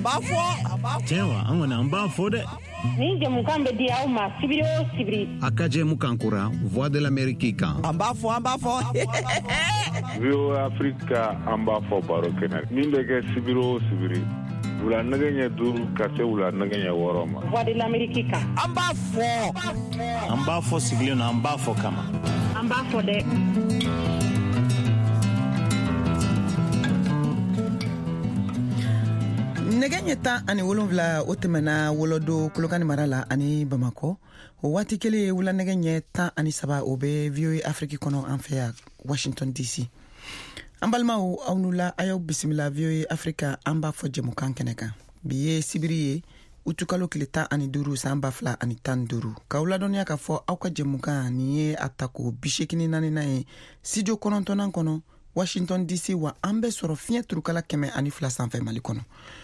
ambafo Tewa angona ambafo de ni je mukambe dia uma sibiri akaje mukankura voix de l'Amérique kan ambafo Vio Africa ambafo barokena nindege sibiri ula naganya duru kase ula naganya woroma voix de l'Amérique kan ambafo siglio na ambafo kama ambafo de negenya ta ani wolonvla otemana wolodo kolokani marala ani Bamako o wati kele wula negenya ta ani saba obe VOA Afrique kono anfea Washington DC ambalma o awnula ayo bismillah VOA Africa amba fo jemu kankeneka biye sibiriye utukalo kilita ani duru samba fla ani tan duru kawla donya ka fo awka jemu kan ni atako bishekini nani nae sijo konontonan kono Washington DC wa ambe soro fiye turukala keme ani fla sanfe mali kono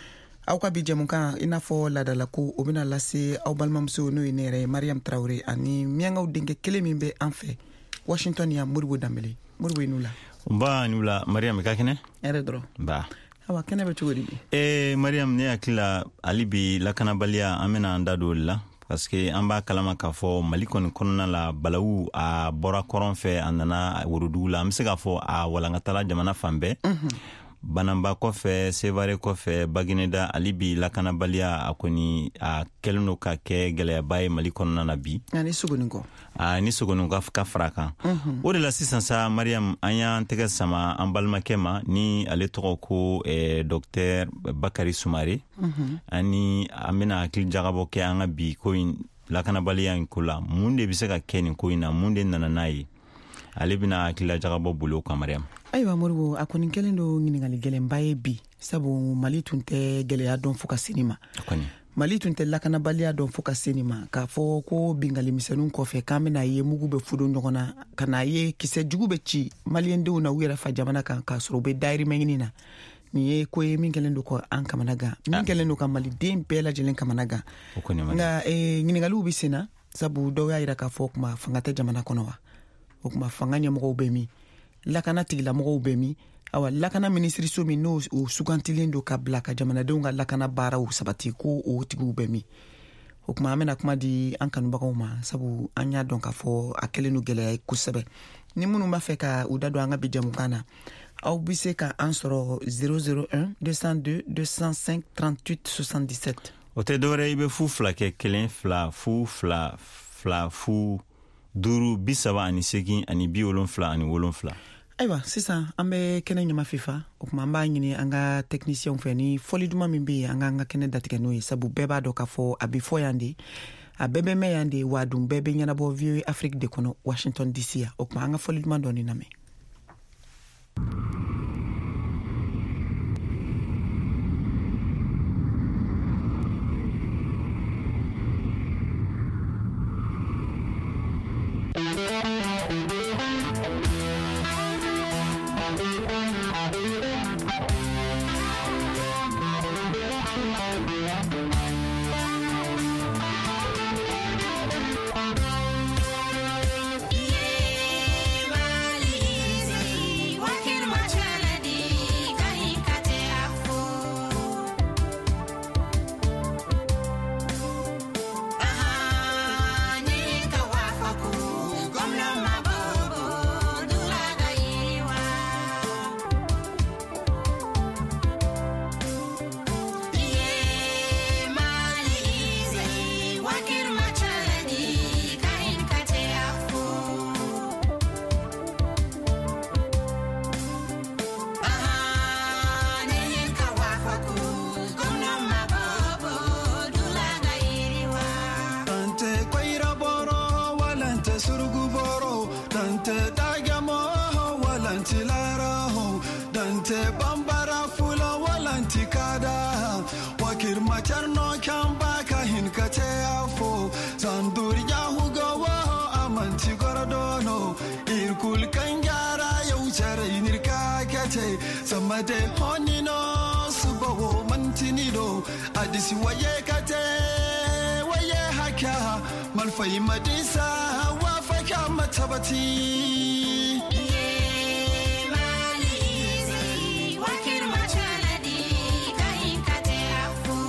awka bi jemu kan inafo ladala ko obina lase aw balmamso no inere Mariam Traoré ani mianga udenge kele mimbe anfe Washington ya murbu dambele murbu inula ba nula Mariam kakene eredro ba awa kene be chugodi Mariam ne akila alibi lakana balia amena andado la parce que amba kalama ka fo malikon konna la balawu a bora koron fe andana wurudula msega fo a walangatala jamana fambe banamba kofe sevare kofe bagineda alibi lakana balia akoni a kelno ka ke gele bay malikon na nabi ani sugoningo ni sugoningo ka fraka o de la sisansa Mariam anya tega sama ambalma kema ni ale toko ko docteur Bakari Soumare ani amena akil jagabo ke anga bi ko lakana balia nkula munde bisaka keni ko ina munde nananayi ale bina akila jagabo bulo ka Mariam aywa morwo akoni kelendo ngingali gele mbaye bi sabu mali tunte gele ya don fuka sinima akoni mali tunte lakana balia don fuka sinima ka fo ko bingali misenun ko fe kamena ye mugube fudo nyogona kana ye kise jugube ci mali ende una wira fa jamana kan ka sorobe dairi menginina ni ye ko ye min kelendo ko an kamanaga min kelendo ka mali dem bela jelen kamanaga akoni nga ngingali ubisina sabu do ya ira ka fo kuma fangate jamana kono wa okuma fanganya mo bemi lakana tigila mo bemi awa lakana ministry so mi no o sugantilendo ka blaka jamana donga lakana bara o sabati ko o tigu bemi okuma amena kuma di ankanu bakoma sabu anya donka fo akelenu gele kusebe ni munu mafeka udado anga bijamu kana au biseka ansoro 001 202 205 38 77 ote dore ibe fu flake kelen fla fu duru bisaba ani segin ani biolon fla ani wolon fla aywa sisa ambe kene nyama FIFA okuma mba nyini anga technicien feni foli duma mimbi anga kene datika no sabu beba do ka fo abi fo yandi abebe me yandi wadum bebe nyana bo VOA Afrique de kono Washington DC ya okuma anga foli duma doni name Samade honino subawo mantinido adisi waye kate waye haka malfai madisa wa faka matabati mali wakir machaladi kain kate afu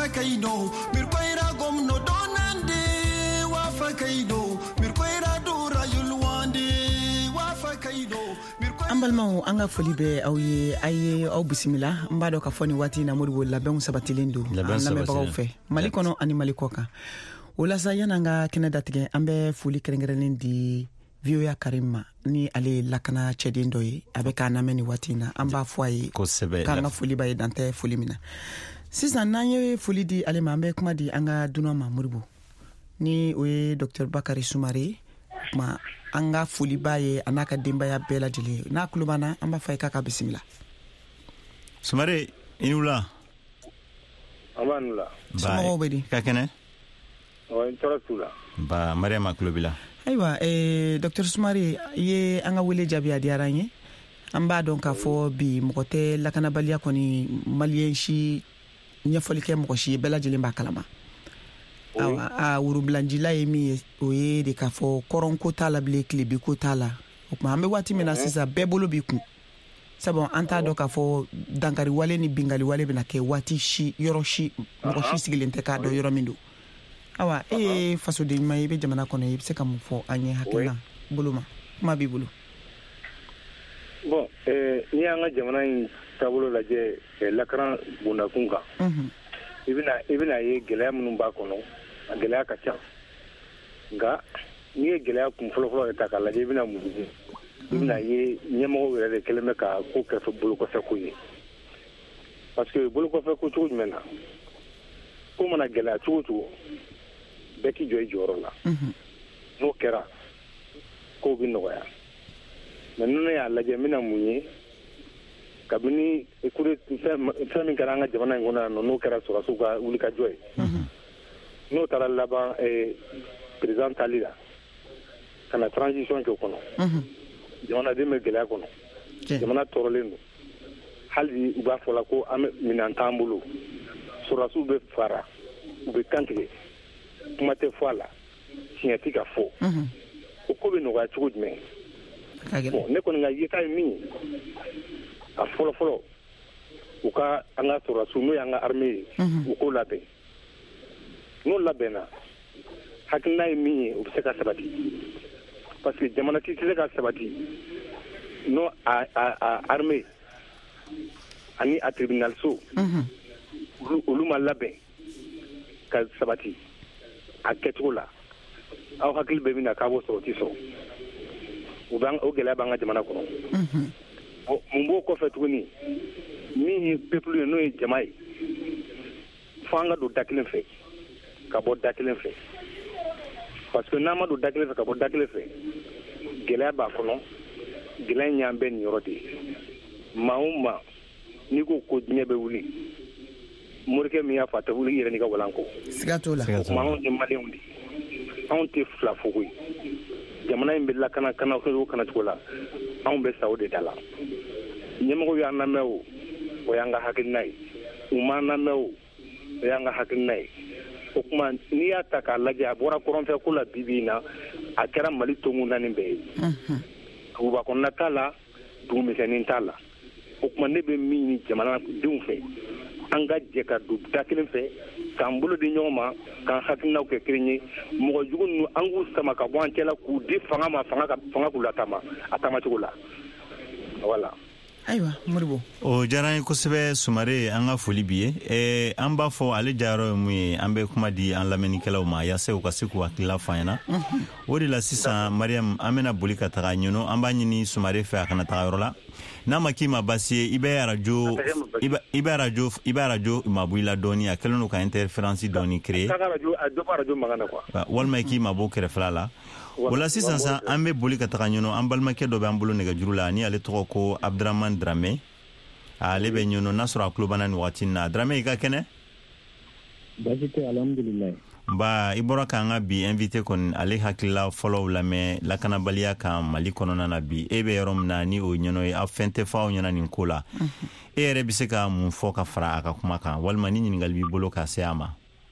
kaino mirkoira gomno donande wafa kaino mirkoira dura yulwande wafa kaino an balimaw an ka foli bɛ aw ye a ye aw bisimila n b'a dɔn ka fɔ nin waati na Modibo labɛnw sabatilen don an lamɛnbagaw fɛ Mali kɔnɔ ani Mali kɔ kan o la sa yan'an ka kɛnɛ datigɛ an bɛ foli kɛrɛnkɛrɛnnen di Vioya Karim ma ni ale lakana cɛden dɔ ye a bɛ k'a lamɛn nin waati na an b'a fɔ a ye k'an ka foli b'a ye dan tɛ foli min na sisan n'an ye foli di ale ma an bɛ kuma di an ka dunan ma Modibo ni o ye Dr Bakari Sumare ma an ka foli b'a ye a n'a ka denbaya bɛɛ lajɛlen n'a tulo b'an na an b'a fɔ a ye k'a ka bisimila. Sumare i ni wula. Amanula. Somɔgɔw bɛ di. Ka kɛnɛ. N tɔɔrɔ t'u la. Ba Mariama tulo b'i la. Ayiwa Dr Sumare i ye an ka wele jaabi a diyara an ye an b'a dɔn k'a fɔ bi mɔgɔ tɛ lakanabaliya kɔni maliyɛn si ɲɛfɔli kɛ mɔgɔ si ye bɛɛ lajɛlen b'a kalama. Awa a wurubilanjila ye min ye o ye de k'a fɔ kɔrɔnko t'a la bilen tilebiko t'a la o tuma an bɛ waati min na sisan bɛɛ bolo b'i kun sabu an t'a dɔn k'a fɔ dankari wale ni bingali wale bɛna kɛ waati si yɔrɔ si mɔgɔ si sigilen tɛ k'a dɔn yɔrɔ min don awa e ye fasoden ɲuman ye i bɛ jamana kɔnɔ i bɛ se ka mun fɔ an ye hakilina bolo ma kuma b'i bolo. Bon n'i y'an ka jamana in taabolo lajɛ lakana bondakun kan i bɛna ye gɛlɛya minnu b'a kɔnɔ a gɛlɛya ka ca nka n'i ye gɛlɛya kun fɔlɔfɔlɔ yɛrɛ ta k'a lajɛ i bɛna mun ye i bɛna ye ɲɛmɔgɔw yɛrɛ de kɛlen bɛ ka ko kɛ bolokɔfɛ ko ye parce que bolokɔfɛ ko cogo jumɛn na ko mana gɛlɛya cogo cogo bɛɛ k'i jɔ i jɔyɔrɔ la n'o kɛra kow bɛ nɔgɔya mɛ ne y'a lajɛ n bɛna mun ye kabini fɛn min kɛra an ka jamana in kɔnɔ yan nɔ n'o kɛra sɔrɔdasiw ka wulikajɔ ye n'o taara laban président tali la ka na transition kɛ o kɔnɔ jamanaden bɛ gɛlɛya kɔnɔ jamana tɔɔrɔlen don hali u b'a fɔ la ko an minɛn t'an bolo sɔrɔdasiw bɛ fara u bɛ kan tigɛ kuma tɛ fɔ a la tiɲɛ tɛ ka fɔ o ko bɛ nɔgɔya cogo jumɛn bon ne kɔni ka yeta ye min ye a fɔlɔfɔlɔ u ka an ka sɔrɔdasiw n'o y'an ka armée ye u k'o labɛn n'o labɛnna hakilina ye min ye o bɛ se ka sabati parce que jamana tɛ se ka sabati n'o a armée ani a tribunal so olu ma labɛn ka sabati a kɛcogo la aw hakili bɛ min na k'a b'o sɔrɔ o tɛ sɔrɔ o gɛlɛya b'an ka jamana kɔnɔ mun b'o kɔfɛ tuguni min ye peuple ye n'o ye jama ye fo an ka don da kelen fɛ ka bɔ da kelen fɛ parce que n'an ma don da kelen fɛ ka bɔ da kelen fɛ gɛlɛya b'a kɔnɔ gɛlɛya in y'an bɛɛ nin yɔrɔ de ye maa o maa n'i ko ko diɲɛ bɛ wuli morikɛ min y'a fɔ a tɛ wuli i yɛrɛ n'i ka walan kɔ siga t'o la o tuma anw ye maliyɛnw de anw tɛ fila fogo ye jamana in bɛ lakana cogo la anw bɛ sa o de da la ɲɛmɔgɔw y'an lamɛn o y'an ka hakilina ye u m'an lamɛn o y'an ka hakilina ye o tuma n'i y'a ta k'a lajɛ a bɔra kɔrɔnfɛ ko la bi in na a kɛra Mali tongun naani bɛɛ ye duguba kɔnɔna t'a la dugumisɛnnin t'a la o tuma ne bɛ min ɲini jamanadenw fɛ an ka jɛ ka don da kelen fɛ k'an bolo di ɲɔgɔn ma k'an hakilinaw kɛ kelen ye mɔgɔ jugu ninnu an k'u sama ka bɔ an cɛla k'u di fanga ma fanga k'u latama a tamacogo la voilà. Ayiwa Modibo o diyara n ye kosɛbɛ Sumare an ka foli bi ye an b'a fɔ ale jayɔrɔ ye mun ye an bɛ kuma di an lamɛnnikɛlaw ma yaasa u ka se k'u hakilila fɔ an ɲɛna o de la sisan Mariam an bɛna boli ka taga ɲɔnɔ an b'a ɲini Sumare fɛ a kana taga yɔrɔ la n'a ma k'i ma basi ye i bɛ radio ma bɔ i la dɔɔni a kɛlen don ka interférence dɔɔni créer walima i k'i ma bɔ kɛrɛfɛla la o la sisan sa an bɛ boli ka taga ɲɔnɔ an balimakɛ dɔ b'an bolo nɛgɛjuru la ni ale tɔgɔ ko Abdraman Dramé ale bɛ ɲɔnɔ n'a sɔrɔ a tulo b'an na nin waati in na Dramé i ka kɛnɛ baasi tɛ alhamdulilayi ba i bɔra k'an ka bi invité kɔni ale hakilila fɔlɔw lamɛn lakanabaliya kan Mali kɔnɔna na bi e bɛ yɔrɔ min na ni o ɲɔnɔ ye aw fɛn tɛ fɔ aw ɲɛna nin ko la e yɛrɛ bɛ se ka mun fɔ ka fara a ka kuma kan walima ni ɲininkali b'i bolo ka se a ma.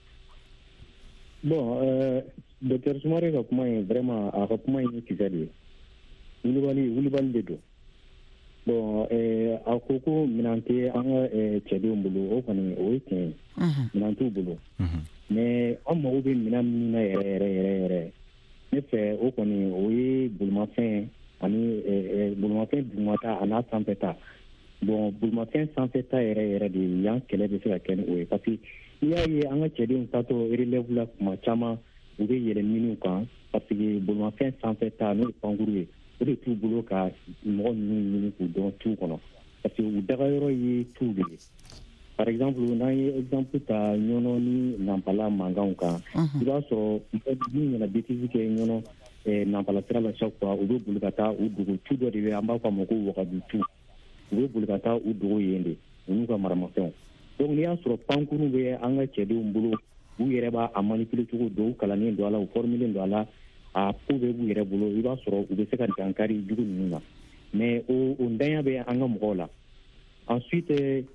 Bon Dr Sumare ka kuma ye vraiment a ka kuma ye kisɛ de ye wulibali de don bon a ko ko minante an ka cɛdenw bolo o kɔni o ye tiɲɛ ye minan t'u bolo mais an mago bɛ minan min na yɛrɛ ne fɛ o kɔni o ye bolimafɛn ani bolimafɛn dugumata a n'a sanfɛta bon bolimafɛn sanfɛta yɛrɛ de yan kɛlɛ bɛ se ka kɛ ni o ye parce que n'i y'a ye an ka cɛdenw tatɔ relève la kuma caman u bɛ yɛlɛ miniw kan parce que bolimafɛn sanfɛta n'o ye pankuru ye o de t'u bolo ka mɔgɔ ninnu ɲini k'u dɔn tu kɔnɔ parce que u dagayɔrɔ ye tu de ye par exemple n'an ye exemple ta ɲɔnɔ ni nampala mankanw kan i b'a sɔrɔ min nana bêtise kɛ ɲɔnɔ nampala sira la chaque fois u bɛ boli ka taa u dogo tu dɔ de bɛ an b'a fɔ a ma ko wagadu tu u bɛ boli ka taa u dogo yen de u n'u ka maramafɛnw donc n'i y'a sɔrɔ pankuru bɛ an ka cɛdenw bolo u yɛrɛ b'a a manipuler cogo dɔw u kalannen don a la u formulen don a la a ko bɛ b'u yɛrɛ bolo i b'a sɔrɔ u bɛ se ka dankari jugu ninnu na mais o ntanya bɛ an ka mɔgɔw la ensuite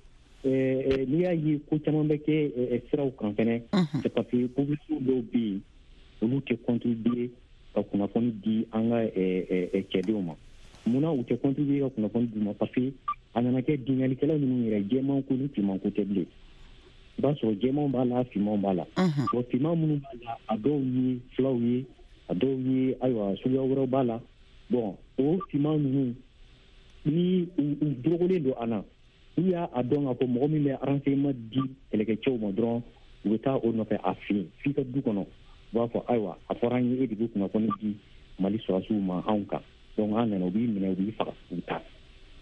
n'i y'a ye ko caman bɛ kɛ siraw kan fɛnɛ c'est parce que publicité dɔw bɛ yen olu tɛ contribuer ka kunnafoni di an ka cɛdenw ma munna u tɛ contribuer ka kunnafoni di ma parce que a nana kɛ bingannikɛla ninnu yɛrɛ jɛman ko ni finman ko tɛ bilen i b'a sɔrɔ jɛmanw b'a la finmanw b'a la bon finman minnu b'a la a dɔw ye filaw ye a dɔw ye ayiwa suguya wɛrɛw b'a la bon o finman ninnu ni u dorogolen don a na n'u y'a dɔn k'a fɔ mɔgɔ min bɛ renseignement di kɛlɛkɛcɛw ma dɔrɔn u bɛ taa o nɔfɛ a fɛ yen f'i ka du kɔnɔ u b'a fɔ ayiwa a fɔra an ye e de bɛ kunnafoni di mali sɔrɔsiw ma anw kan donc an nana u b'i minɛ u b'i faga u bɛ taa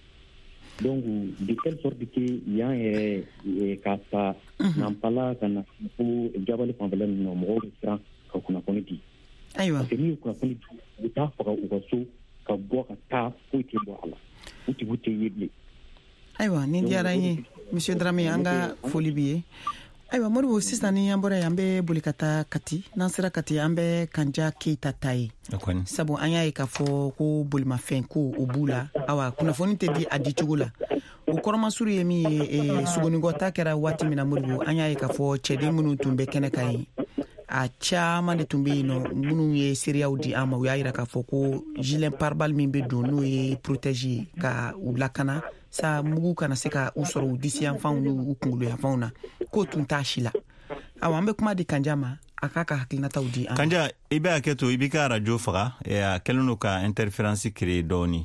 donc de telle sorte que yan yɛrɛ k'a ta nampala ka na ko jabali fanfɛla ninnu na mɔgɔw bɛ siran ka kunnafoni di ayiwa parce que n'u ye kunnafoni di u bɛ taa faga u ka so ka bɔ ka taa foyi tɛ bɔ a la u tigiw tɛ ye bilen ayiwa nin diyara n ye monsieur Dramé an ka foli b'i ye ayiwa Modibo sisan ni an bɔra ye an bɛ boli ka taa Kati n'an sera Kati an bɛ Kanja Keita ta ye sabu an y'a ye k'a fɔ ko bolimafɛn ko o b'u la awa kunnafoni tɛ di a di cogo la o kɔrɔmasuru ye min ye sogonikɔta kɛra waati min na Modibo an y'a ye k'a fɔ cɛden minnu tun bɛ kɛnɛ kan ye a caman de tun bɛ yen nɔ minnu ye seereyaw di an ma u y'a jira k'a fɔ ko gilet pare-balles min bɛ don n'o ye protège ye ka u lakana sa mugu kana se ka u sɔrɔ u disi yanfanw n'u kunkolo yanfanw na k'o tun t'a si la awa an bɛ kuma di Kanja ma a k'a ka hakilinataw di an Kanja i bɛ hakɛ to i b'i ka radio faga a kɛlen don ka interférence créer dɔɔni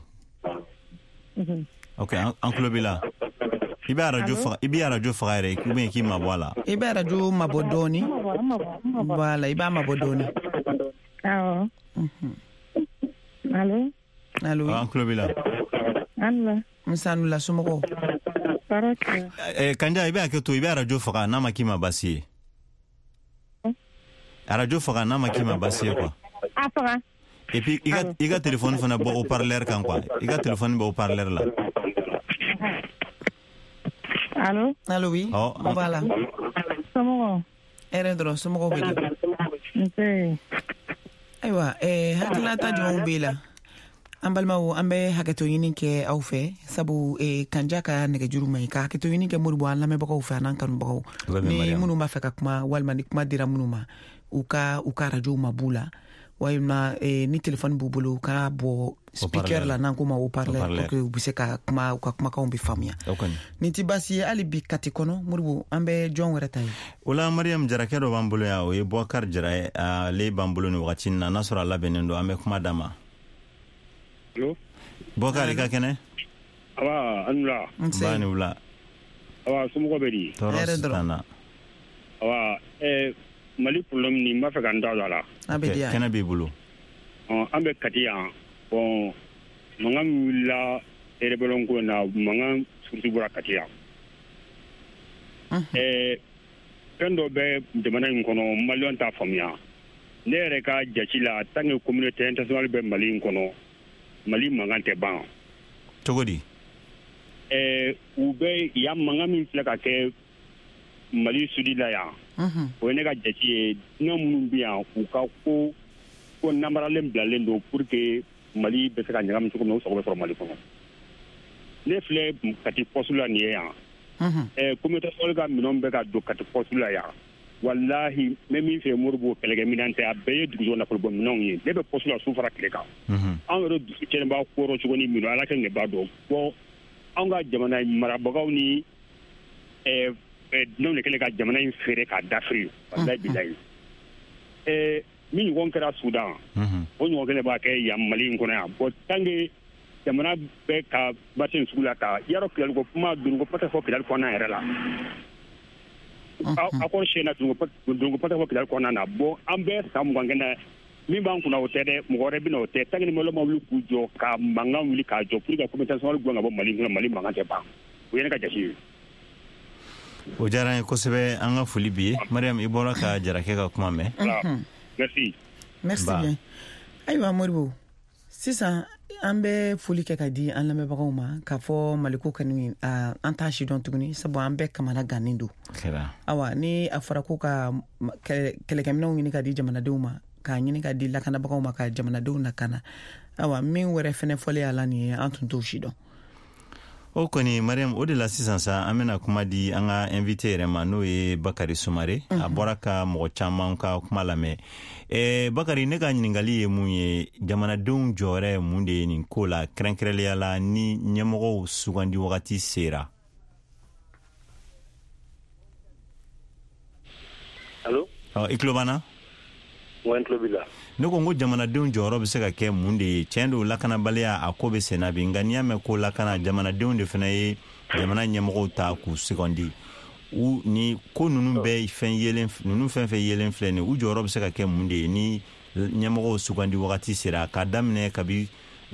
ok an tulo b'i la i bɛ radio faga yɛrɛ ou bien k'i mabɔ a la i bɛ radio mabɔ dɔɔni voilà i b'a mabɔ dɔɔni awɔ allo an tulo b'i la Nsanula somɔgɔw Kanja i bɛ hakɛ to i bɛ radio faga n'a ma k'i ma basi ye radio faga n'a ma k'i ma basi ye quoi a faga et puis i ka téléphone fana bɔ haut-parleur kan quoi i ka téléphone bɔ haut-parleur la allo oui voilà somɔgɔw ere dɔrɔn somɔgɔw bɛ di ayiwa hakilinata jumɛnw b'i la an balimaw an bɛ hakɛto ɲini kɛ aw fɛ sabu Kanja ka nɛgɛjuru ma ɲi ka hakɛto ɲini kɛ Modibo an lamɛnbagaw fɛ an'an kanubagaw ni minnu b'a fɛ ka kuma walima ni kuma dira minnu ma u ka radio ma b'u la walima ni téléphone b'u bolo u ka bɔ speaker la n'an ko ma haut-parleur pour que u bɛ se ka kuma u ka kumakanw bɛ faamuya nin tɛ baasi ye hali bi Kati kɔnɔ Modibo an bɛ jɔn wɛrɛ ta ye o la Mariam Jarakɛ dɔ b'an bolo yan o ye Boubacar Jara ye ale b'an bolo nin wagati in na n'a sɔrɔ a labɛnnen don an bɛ kuma d'a ma Allo Boubacar i ka kɛnɛ awa anula ba ni wula awa somɔgɔ bɛ di tɔɔrɔ sitan na awa Mali problème ni n b'a fɛ ka n da don a la kɛnɛ b'i bolo an bɛ Kati yan bon mankan min wulila rebellion ko in na mankan surtout bɔra Kati yan fɛn dɔ bɛ jamana in kɔnɔ maliyɛn t'a faamuya ne yɛrɛ ka jati la tant que communauté internationale bɛ Mali in kɔnɔ Mali mankan tɛ ban cogo di u bɛ yan mankan min filɛ ka kɛ Mali sudi la yan o ye ne ka jati ye diinɛ minnu bɛ yan u ka ko namaralen bilalen don pour que Mali bɛ se ka ɲagami cogo min na u sago bɛ sɔrɔ Mali kɔnɔ ne filɛ Kati poste la nin ye yan communauté internationale ka minɛnw bɛ ka don Kati poste la yan wallahi n bɛ min fɛ Modibo kɛlɛkɛminɛn tɛ a bɛɛ ye duguso nafolobɔminɛnw ye ne bɛ poste la su fara tile kan an yɛrɛ dusu kelen b'a kɔrɔ cogo ni minnu ala kɛ ne b'a dɔn bon an ka jamana marabagaw ni n'o de kɛlen ka jamana in feere k'a dafiri wallahi bilahi min ɲɔgɔn kɛra Sudan o ɲɔgɔn kelen b'a kɛ yan Mali in kɔnɔ yan bon tant que jamana bɛ ka basi in sugu la ka yɔrɔ kilaliko kuma dununko pata fɔ kilali kɔnɔna yɛrɛ la a kɔni siyɛn na dununko pata fɔ kilali kɔnɔna na bon an bɛ san 20 kɛ na min b'an kunna o tɛ dɛ mɔgɔ wɛrɛ bɛna o tɛ tant que ni Maliɲɛnw ma wuli k'u jɔ ka mankan wuli k'a jɔ pour que communication gɔn ka bɔ Mali kɔnɔ Mali mankan tɛ ban o ye ne ka jate ye. O diyara n ye kosɛbɛ an ka foli bi ye Mariam i bɔra ka Jarakɛ ka kuma mɛn. Merci bien ayiwa Moribo sisan an bɛ foli kɛ ka di an lamɛnbagaw ma k'a fɔ Maliko kanu an t'a si dɔn tuguni sabu an bɛɛ kamana gannen don awa ni a fɔra ko ka kɛlɛkɛminɛnw ɲini ka di jamanadenw ma k'a ɲini ka di lakanabagaw ma ka jamanadenw lakana awa min wɛrɛ fɛnɛ fɔlen a la nin ye an tun t'o si dɔn. O kɔni Mariam o de la sisan sa an bɛna kuma di an ka invité yɛrɛ ma n'o ye Bakari Sumare a bɔra ka mɔgɔ caman ka kuma lamɛn Bakari ne ka ɲininkali ye mun ye jamanadenw jɔyɔrɔ ye mun de ye nin ko la kɛrɛnkɛrɛnnenya la ni ɲɛmɔgɔw sugandi wagati sera. Allo i tulo b'an na? Wa n tulo b'i la. Ne ko n ko jamanadenw jɔyɔrɔ bɛ se ka kɛ mun de ye tiɲɛ don lakanabaliya a ko bɛ senna bi nka n'i y'a mɛn ko lakana jamanadenw de fana ye jamana ɲɛmɔgɔw ta k'u sugandi ni ko ninnu bɛɛ fɛn yelen filɛ nin u jɔyɔrɔ bɛ se ka kɛ mun de ye ni ɲɛmɔgɔw sugandi wagati sera k'a daminɛ kabi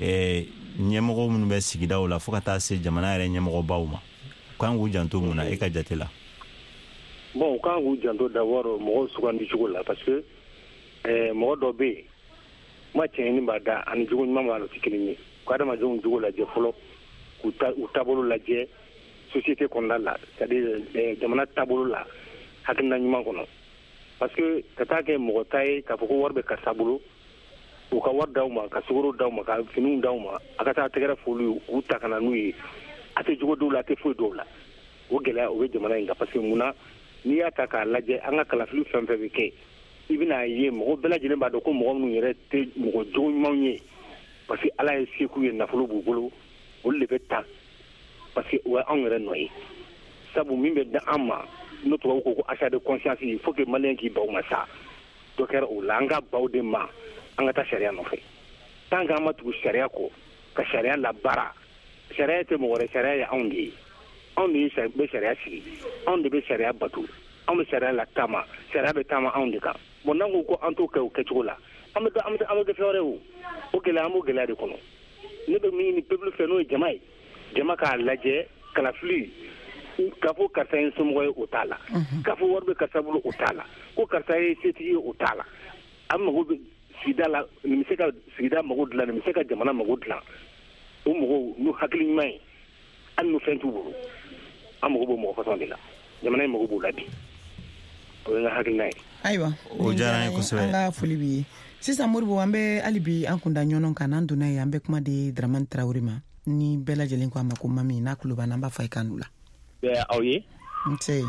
ɲɛmɔgɔw minnu bɛ sigidaw la fo ka taa se jamana yɛrɛ ɲɛmɔgɔbaw ma kan k'u janto mun na e ka jate la. Bon kan k'u janto d'abord mɔgɔw sugandi cogo la parce que mɔgɔ dɔ bɛ yen kuma cɛɲɛni b'a da ani jogo ɲuman b'a la tɛ kelen ye ko adamadenw jogo lajɛ fɔlɔ k'u taabolo lajɛ société kɔnɔna la c'est-à-dire jamana taabolo la hakilina ɲuman kɔnɔ parce que ka taa kɛ mɔgɔ ta ye k'a fɔ ko wari bɛ karisa bolo u ka wari d'aw ma ka sukaro d'aw ma ka finiw d'aw ma a ka taa tɛgɛrɛ foli u ta ka na n'u ye a tɛ jogo dɔw la a tɛ foyi dɔw la o gɛlɛya o bɛ jamana in kan parce que munna n'i y'a ta k'a lajɛ an ka kalafili fɛn fɛn bɛ kɛ i bɛna ye mɔgɔ bɛɛ lajɛlen b'a dɔn ko mɔgɔ minnu yɛrɛ tɛ mɔgɔ jogo ɲumanw ye parce que ala ye se k'u ye nafolo b'u bolo olu de bɛ ta parce que o ye anw yɛrɛ nɔ ye sabu min bɛ da an ma n'o tubabu ko achat de conscience il faut que maliyɛn k'i baw ma sa dɔ kɛra o la an ka baw de ma an ka taa sariya nɔfɛ tant que an ma tugu sariya kɔ ka sariya labaara sariya tɛ mɔgɔ wɛrɛ sariya ye anw de ye anw de bɛ sariya sigi anw de bɛ sariya batu anw bɛ sariya la taama sariya bɛ taama anw de kan bon n'an ko an t'o kɛ o kɛcogo la an bɛ kɛ fɛn wɛrɛ o gɛlɛya an b'o gɛlɛya de kɔnɔ ne bɛ min ɲini peuple fɛ n'o ye jama ye jama k'a lajɛ kalafili k'a fɔ karisa ye somɔgɔ ye o t'a la k'a fɔ wari bɛ karisa bolo o t'a la ko karisa ye setigi ye o t'a la an mago bɛ sigida la nin bɛ se ka sigida mago dilan nin bɛ se ka jamana mago dilan o mɔgɔw n'u hakili ɲuman ye hali n'u fɛn t'u bolo an mago b'o mɔgɔ fasɔn de la jamana in mago b'u la bi o ye n ka hakilina ye. Ayiwa o diyara n ye kosɛbɛ an ka foli b'i ye sisan Moribo an bɛ hali bi an kun da ɲɔgɔn kan n'an donna ye an bɛ kuma di Dramane Traoré ma ni bɛɛ lajɛlen ko a ma ko mami n'a kulo b'an na an b'a fɔ a ye kan la. Aw ye. Nse.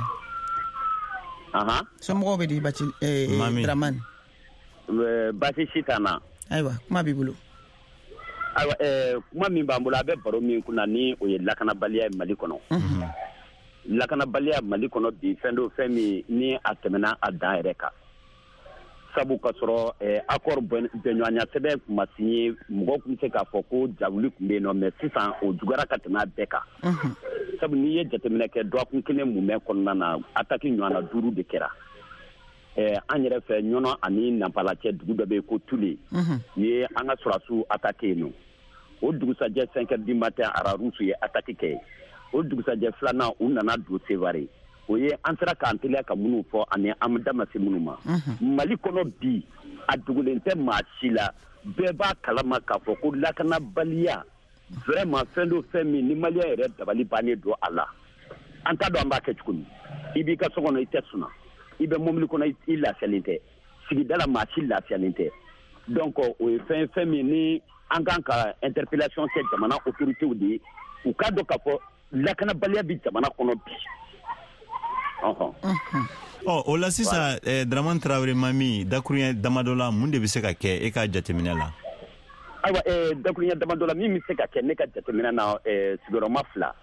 Somɔgɔw bɛ di Dramane. Basi si t'an na. Ayiwa kuma b'i bolo. Ayiwa kuma min b'an bolo a bɛ baro min kunna ni o ye lakanabaliya ye Mali kɔnɔ. Lakanabaliya Mali kɔnɔ bi fɛn do fɛn min ni a tɛmɛna a dan yɛrɛ kan sabu ka sɔrɔ accord bɛnɲɔgɔnya sɛbɛn tun ma signé mɔgɔw tun bɛ se k'a fɔ ko jawuli tun bɛ yen nɔ mais sisan o juguyara ka tɛmɛ a bɛɛ kan sabu n'i ye jateminɛ kɛ dɔgɔkun kelen mun bɛ kɔnɔna na attaque ɲɔgɔnna 5 de kɛra an yɛrɛ fɛ ɲɔnɔ ani Nampala cɛ dugu dɔ bɛ yen ko Tule ye an ka sɔrɔdasiw attaqué yen nɔ o dugusajɛ 5 heures du matin Ararusu ye attaque kɛ o dugusajɛ filanan u nana don Sevare o ye an sera k'an teliya ka minnu fɔ ani an da ma se minnu ma Mali kɔnɔ bi a dogolen tɛ maa si la bɛɛ b'a kalama k'a fɔ ko lakanabaliya vraiment fɛn do fɛn min ni maliyɛn yɛrɛ dabali bannen don a la an t'a dɔn an b'a kɛ cogo min i b'i ka so kɔnɔ i tɛ sunna i bɛ mobili kɔnɔ i lafiyalen tɛ sigida la maa si lafiyalen tɛ donc o ye fɛn min ni an kan ka interpellation kɛ jamana autorités de ye u k'a dɔn k'a fɔ lakanabaliya bi jamana kɔnɔ bi. O la sisan Dramane Traoré mami dakuruɲɛ damadɔ la mun de bɛ se ka kɛ e ka jateminɛ la? ayiwa dakurunya damadɔ la min bɛ se ka kɛ ne ka jateminɛ na sigiyɔrɔma 2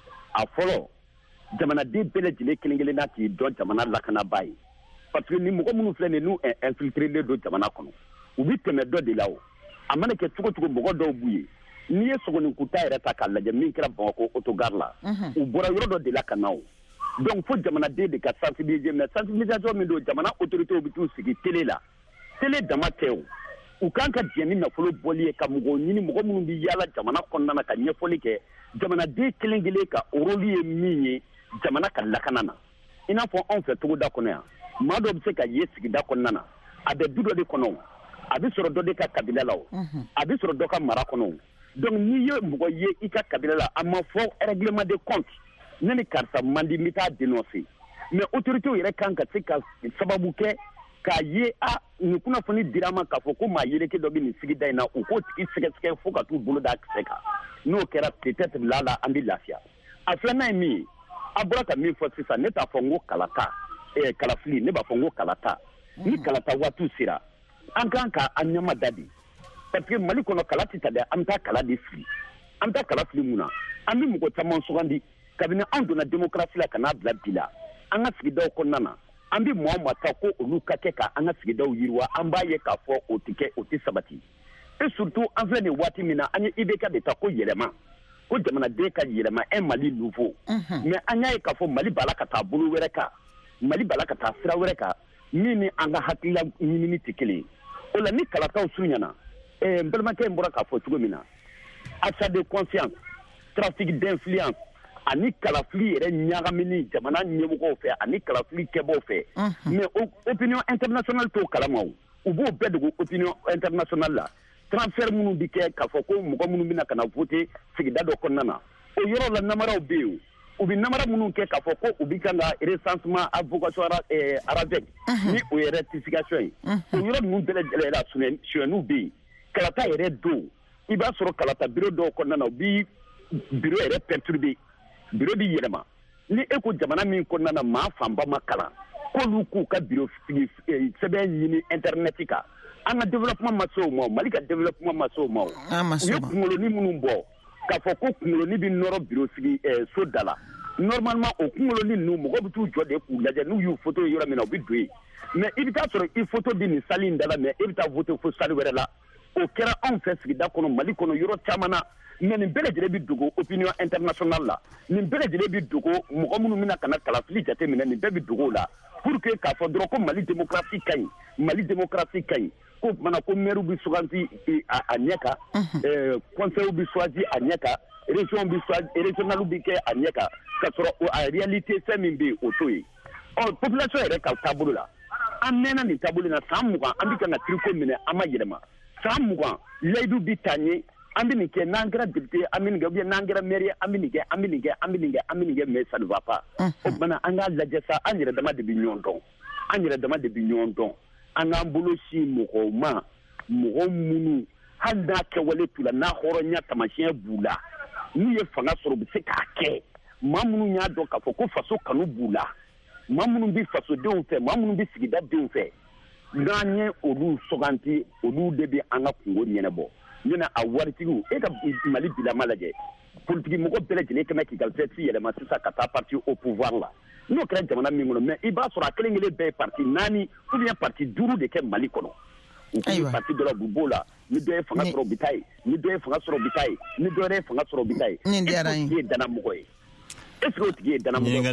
a fɔlɔ jamanaden bɛɛ lajɛlen kelen-kelen na k'i dɔn jamana lakanaba ye parce que ni mɔgɔ minnu filɛ nin n'u infiltrelen don jamana kɔnɔ u bɛ tɛmɛ dɔ de la o a mana kɛ cogo cogo mɔgɔ dɔw b'u ye n'i ye sogoninkuta yɛrɛ ta k'a lajɛ min kɛra Bamakɔ autogare la u bɔra yɔrɔ dɔ de la ka na o donc fo jamanaden de ka sensibiliser mais sensibilisation min don jamana autorités bɛ t'u sigi télé la télé dama tɛ o u kan ka diɲɛ ni nafolo bɔli ye ka mɔgɔw ɲini mɔgɔ minnu bɛ yaala jamana kɔnɔna na ka ɲɛfɔli kɛ jamanaden kelen-kelen ka rôle ye min ye jamana ka lakana na i n'a fɔ anw fɛ togoda kɔnɔ yan maa dɔ bɛ se ka ye sigida kɔnɔna na a bɛ du dɔ de kɔnɔ a bɛ sɔrɔ dɔ de ka kabila la o a bɛ sɔrɔ dɔ ka mara kɔnɔ donc n'i ye mɔgɔ ye i ka kabila la a ma fɔ règlement de compte ne ni karisa man di n bɛ taa dénoncer mais autorités yɛrɛ kan ka se ka sababu kɛ k'a ye nin kunnafoni dira ma k'a fɔ ko maa yeleke dɔ bɛ nin sigida in na u k'o tigi sɛgɛsɛgɛ fo ka t'u bolo da kisɛ kan n'o kɛra peut-être la an bɛ lafiya a filanan ye min ye a bɔra ka min fɔ sisan ne t'a fɔ n ko kalata kalafili ne b'a fɔ n ko kalata ni kalata waatiw sera an kan ka an ɲɛma da de parce que Mali kɔnɔ kala tɛ ta dɛ an bɛ taa kala de fili an bɛ taa kala fili mun na an bɛ mɔgɔ caman sugandi kabini an donna démocratie la ka n'a bila bi la an ka sigidaw kɔnɔna na an bɛ maa o maa ta ko olu ka kɛ ka an ka sigidaw yiriwa an b'a ye k'a fɔ o tɛ kɛ o tɛ sabati et surtout an filɛ nin waati min na an ye IBK de ta ko yɛlɛma ko jamanaden ka yɛlɛma un Mali nouveau mais an y'a ye k'a fɔ Mali b'a la ka taa bolo wɛrɛ kan Mali b'a la ka taa sira wɛrɛ kan min ni an ka hakilila ɲinini tɛ kelen ye o la ni kalataw surunyana n balimakɛ in bɔra k'a fɔ cogo min na achat de conscience trafic d'influence ani kalafili yɛrɛ ɲagamini jamana ɲɛmɔgɔw fɛ ani kalafili kɛbaaw fɛ mais opinion internationale t'o kalama o u b'o bɛɛ dogo opinion internationale la transfert minnu bi kɛ k'a fɔ ko mɔgɔ minnu bɛna ka na voter sigida dɔ kɔnɔna na o yɔrɔ la namaraw bɛ yen u bɛ namara minnu kɛ k'a fɔ ko u bɛ kan ka recensement à vocation ARAVEC ni o ye rectification ye o yɔrɔ ninnu bɛɛ lajɛlen la sonyɛniw bɛ yen kalata yɛrɛ don i b'a sɔrɔ kalata bureau dɔw kɔnɔna na u bɛ bureau yɛrɛ perturber bureau bi yɛlɛma ni e ko jamana min kɔnɔna na maa fanba ma kalan k'olu k'u ka bureau sigi sɛbɛn ɲini internet kan an ka développement ma se o ma Mali ka développement ma se o ma u ye kunkoloni minnu bɔ k'a fɔ ko kunkoloni bɛ nɔrɔ bureau sigi so da la normalement o kunkoloni ninnu mɔgɔ bɛ t'u jɔ de k'u lajɛ n'u y'u photo yɔrɔ min na u bɛ don yen mais i bɛ taa sɔrɔ i photo bɛ nin salle in da la mais e bɛ taa voter fo salle wɛrɛ la o kɛra anw fɛ sigida kɔnɔ Mali kɔnɔ yɔrɔ caman na mais nin bɛɛ lajɛlen bɛ dogo opinion internationale la nin bɛɛ lajɛlen bɛ dogo mɔgɔ minnu bɛna ka na kalafili jate minɛ nin bɛɛ bɛ dogo o la pour que k'a fɔ dɔrɔn ko Mali démocratie ka ɲi Mali démocratie ka ɲi ko tumana ko maire bɛ suganti a ɲɛ kan conseil bɛ choisi a ɲɛ kan région bɛ choisi régional bɛ kɛ a ɲɛ kan ka sɔrɔ a réalité fɛn min bɛ yen o t'o ye population yɛrɛ ka taabolo la an mɛnna nin taabolo in na san 20 an bɛ ka na tricot minɛ an ma yɛlɛma san 20 layidu bɛ taa ɲɛ an bɛ nin kɛ n'an kɛra député an bɛ nin kɛ ou bien n'an kɛra maire an bɛ nin kɛ an bɛ nin kɛ an bɛ nin kɛ an bɛ nin kɛ mais ça ne va pas o tumana an k'a lajɛ sa an yɛrɛ dama de bɛ ɲɔgɔn dɔn an yɛrɛ dama de bɛ ɲɔgɔn dɔn an k'an bolo sin mɔgɔw ma mɔgɔ minnu hali n'a kɛwale t'u la n'a hɔrɔnya taamasiyɛn b'u la n'u ye fanga sɔrɔ u bɛ se k'a kɛ maa minnu y'a dɔn k'a fɔ ko faso kanu b'u la maa minnu bɛ fasodenw fɛ maa minnu bɛ sigida denw fɛ n'an ye olu suganti olu de bɛ an ka kungo ɲɛnabɔ ɲɛna a waritigiw e ka Mali bilama lajɛ politiki mɔgɔ bɛɛ lajɛlen kɛmɛ k'i ka vɛti yɛlɛma sisan ka taa parti au pouvoir la n'o kɛra jamana min kɔnɔ mais i b'a sɔrɔ a kelen kelen bɛɛ ye parti 4 ou bien parti 5 de kɛ Mali kɔnɔ u k'u parti dɔ la u b'o la ni dɔ ye fanga sɔrɔ u bɛ taa ye ni dɔ ye fanga sɔrɔ u bɛ taa ye ni dɔ yɛrɛ ye fanga sɔrɔ u bɛ taa ye est-ce que o tigi ye danamɔgɔ ye est-ce que o tigi ye danamɔgɔ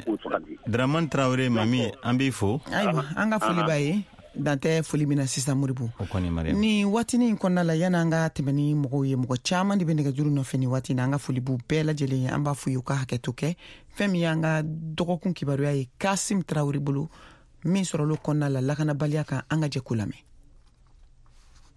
ye Dramane Traoré Mami an b'i fo ayiwa an ka foli b'a ye dantɛ foli min na sisan Moribo ni waatinin kɔnɔna la yanni an ka tɛmɛ ni mɔgɔw ye mɔgɔ caman de bɛ nɛgɛjuru nɔfɛ nin waati na an ka foli b'u bɛɛ lajɛlen ye an b'a fɔ u ka hakɛto kɛ fɛn min y'an ka dɔgɔkun kibaruya ye Kasim Traoré bolo min sɔrɔlo kɔnɔna la lakanabaliya kan an ka jɛ ko lamɛn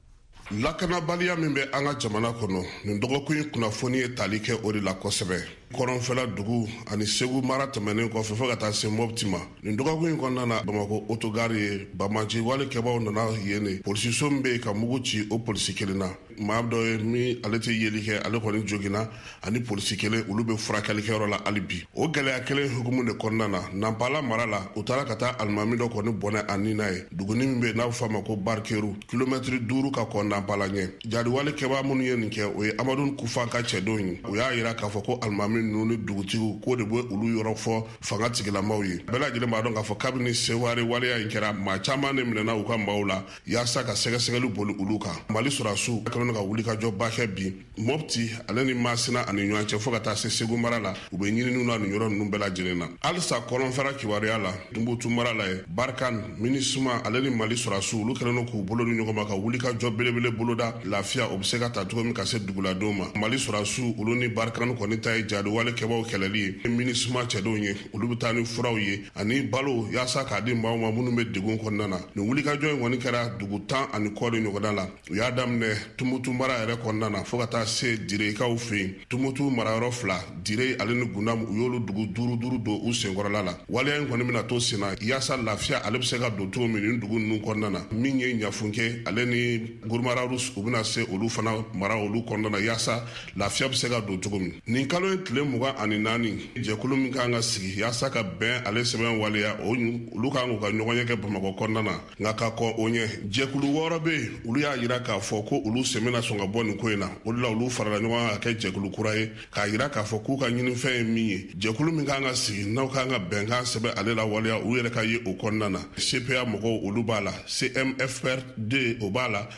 lakanabaliya min bɛ an ka jamana kɔnɔ nin dɔgɔkun in kunnafoni ye tali kɛ o de la kosɛbɛ kɔrɔnfɛla dugu ani segu mara tɛmɛnen kɔfɛ fɔ ka taa se mɔpti ma nin dɔgɔkun in kɔnɔna na Bamako autogare ye bamaji walikɛbaw nana yen ne polisiso min bɛ ka mugu ci o polisi kelen na maa dɔ ye min ale tɛ yeli kɛ ale kɔni joginna ani polisi kelen olu bɛ furakɛlikɛyɔrɔ la hali bi o gɛlɛya kelen hukumu de kɔnɔna na Nampala mara la u taara ka taa alimami dɔ kɔni bɔnɛ a nin na ye duguni min bɛ n'a bɛ fɔ a ma ko Barikeru kilomɛtiri 5 ka kɔn Nampala ɲɛ jadiwalikɛba minnu ye nin kɛ o ye Amadu Kufa ka cɛdenw ye u y'a yira k'a fɔ ko alimami ninnu ni dugutigiw k'o de bɛ olu yɔrɔ fɔ fanga tigilamaw ye bɛɛ lajɛlen b'a dɔn k'a fɔ kabini sewari waleya in kɛra maa caman de minɛna u ka maaw la yaasa ka sɛgɛsɛgɛli boli olu kan Mali sɔrɔdasiw kɛlen ka wulikajɔba kɛ bi Mopti ale ni Masina ani ɲɔgɔn cɛ fo ka taa se Segu mara la u bɛ ɲininiw na nin yɔrɔ ninnu bɛɛ lajɛlen na halisa kɔrɔnfɛla kibaruya la Tunbutu mara la ye Barkan Minisuma ale ni Mali sɔrɔdasiw olu kɛlen k'u bolo ni ɲɔgɔn ma ka wulikajɔ belebele boloda lafiya o bɛ se ka ta cogo min ka se duguladenw ma Mali sɔrɔdasiw olu ni Barkan kɔni ta ye jadiwalikɛbaw kɛlɛli ye Minisuma cɛdenw ye olu bɛ taa ni furaw ye ani balo yaasa k'a di maaw ma minnu bɛ degun kɔnɔna na nin wulikajɔ in kɔni kɛra dugu 10 ani kɔ de ɲɔgɔnna la u y'a daminɛ Tunbutu mara yɛrɛ kɔnɔna na fo ka taa se Direkaw fɛ yen Tunbutu marayɔrɔ 2 Dire ale ni Gundam u y'olu dugu 5 don u senkɔrɔla la waleya in kɔni bɛna to senna yaasa lafiya ale bɛ se ka don cogo min nin dugu ninnu kɔnɔna na min ye ɲafunkɛ ale ni Gurmararus u bɛna se olu fana mara olu kɔnɔna na yaasa lafiya bɛ se ka don cogo min nin kalo in tile 24 jɛkulu min kan ka sigi yaasa ka bɛn ale sɛbɛn waleya olu kan k'u ka ɲɔgɔnye kɛ Bamakɔ kɔnɔna na nka ka kɔn o ɲɛ jɛkulu 6 bɛ yen olu y'a yira k'a fɔ ko olu sɛmɛna sɔn ka bɔ nin ko in na o de la olu farala ɲɔgɔn kan ka kɛ jɛkulu kura ye k'a yira k'a fɔ k'u ka ɲinifɛn ye min ye jɛkulu min kan ka sigi n'aw kan ka bɛnkan sɛbɛn ale la waleya u yɛrɛ ka ye o kɔnɔna na CPA mɔgɔw olu b'a la CMFPR2 o b'a la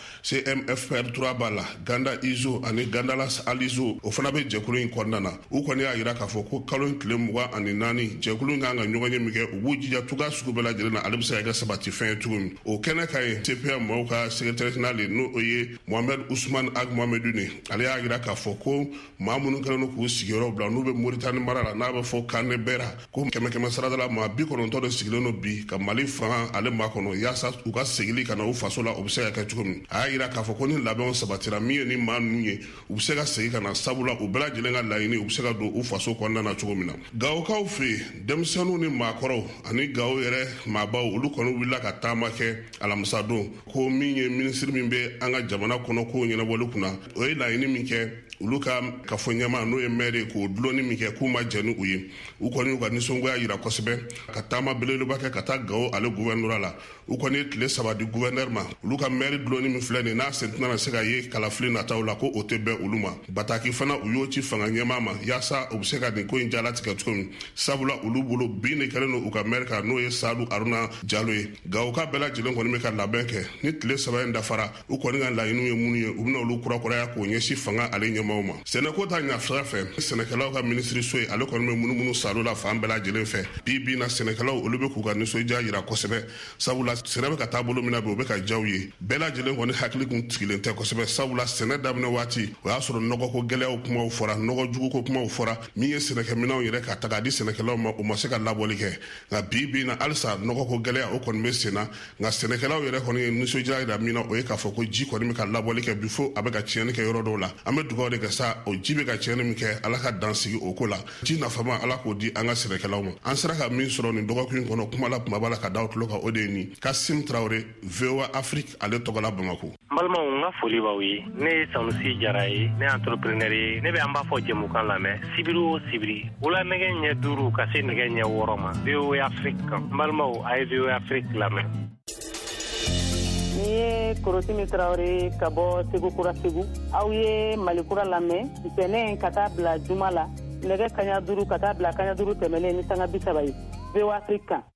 CMFPR3 b'a la Ganda Izo ani Gandalas Alizo o fana bɛ jɛkulu in kɔnɔna na u kɔni y'a yira k'a fɔ ko kalo in tile 24 jɛkulu kan ka ɲɔgɔnye min kɛ u b'u jija tuga sugu bɛɛ lajɛlen na ale bɛ se ka kɛ sabatifɛn ye cogo min o kɛnɛ ka ye CPA mɔgɔw ka secrétaire général n'o ye Mohamed Ousmane Ag Mohamedou ne ale y'a yira k'a fɔ ko maa minnu kɛlen k'u sigiyɔrɔ bila n'u bɛ Moritani mara la n'a bɛ fɔ Kane Bera ko kɛmɛ sarada la maa 90 de sigilen don bi ka Mali fanga ale maa kɔnɔ yaasa u ka segili ka na u faso la o bɛ se ka kɛ cogo min a y'a yira k'a fɔ ko ni labɛnw sabatira min ye ni maa ninnu ye u bɛ se ka segin ka na sabula u bɛɛ lajɛlen ka laɲini u bɛ se ka don u faso kɔnɔna na cogo min na Gawokaw fɛ yen denmisɛnninw ni maakɔrɔw ani Gawo yɛrɛ maabaw olu kɔni wulila ka taama kɛ alamisa don ko min ye minisiri min bɛ an ka jamana kɔnɔ kow ɲɛnabɔli kunna o ye laɲini min kɛ olu ka kafo ɲɛma n'o ye maire ye k'o dulonni min kɛ k'u ma jɛ ni u ye u kɔni y'u ka nisɔngoya yira kosɛbɛ ka taama belebeleba kɛ ka taa Gawo ale gouvernement la u kɔni ye tile 3 di gouverneur ma olu ka maire dulonni min filɛ nin n'a sen tɛna se ka ye kalafili nataw la ko o tɛ bɛn olu ma bataki fana u y'o ci fanga ɲɛma ma yaasa u bɛ se ka nin ko in jalatigɛ cogo min sabula olu bolo bin de kɛlen don u ka maire kan n'o ye Sadu Aruna Jalo ye Gawo ka bɛɛ lajɛlen kɔni bɛ ka labɛn kɛ ni tile 3 in dafara u kɔni ka laɲiniw ye mun ye u bɛna olu kurakuraya k'o ɲɛsin fanga ale ɲɛmaw ma sɛnɛko ta ɲafira fɛ sɛnɛkɛlaw ka ministre so ye ale kɔni bɛ munumunu Sadu la fan bɛɛ lajɛlen fɛ bi na sɛnɛkɛlaw olu bɛ k'u ka nisɔndiya yira kosɛbɛ sabula sɛnɛ bɛ ka taa bolo min na bi o bɛ ka jaw ye bɛɛ lajɛlen kɔni hakili kun tigilen tɛ kosɛbɛ sabula sɛnɛ daminɛ waati o y'a sɔrɔ nɔgɔko gɛlɛyaw kumaw fɔra nɔgɔ juguko kumaw fɔra min ye sɛnɛkɛminɛw yɛrɛ ka ta k'a di sɛnɛkɛlaw ma o ma se ka labɔli kɛ nka bi na halisa nɔgɔko gɛlɛya o kɔni bɛ senna nka sɛnɛkɛlaw yɛrɛ kɔni ye nisɔndiya yira min na o ye k'a fɔ ko ji kɔni bɛ ka labɔli kɛ bi fo a bɛ ka tiɲɛni kɛ yɔrɔ dɔw la an bɛ dugawu de kɛ sa o ji bɛ ka tiɲɛni min kɛ ala ka dan sigi o ko la ji nafama ala k'o di an ka sɛnɛkɛlaw ma an sera ka min sɔrɔ nin dɔgɔkun in kɔnɔ kuma la kumaba la ka da tulo kan o de ye nin Kasim Traoré VOA Afrique ale tɔgɔ la Bamako n balimaw n ka foli b'aw ye ne ye Sanusi Jara ye ne ye entrepreneur ye ne bɛ an b'a fɔ jɛmukan lamɛn sibiri o sibiri wula nɛgɛ ɲɛ 5 ka se nɛgɛ ɲɛ 6 ma VOA Afrique kan n balimaw a ye VOA Afrique lamɛn ni ye Korotimi Traoré ka bɔ Segu Kura Segu aw ye Mali Kura lamɛn ntɛnɛn ka taa bila juma la nɛgɛ kaɲa 5 ka taa bila kaɲa 5 tɛmɛlen ni sanga 30 ye VOA Afrique kan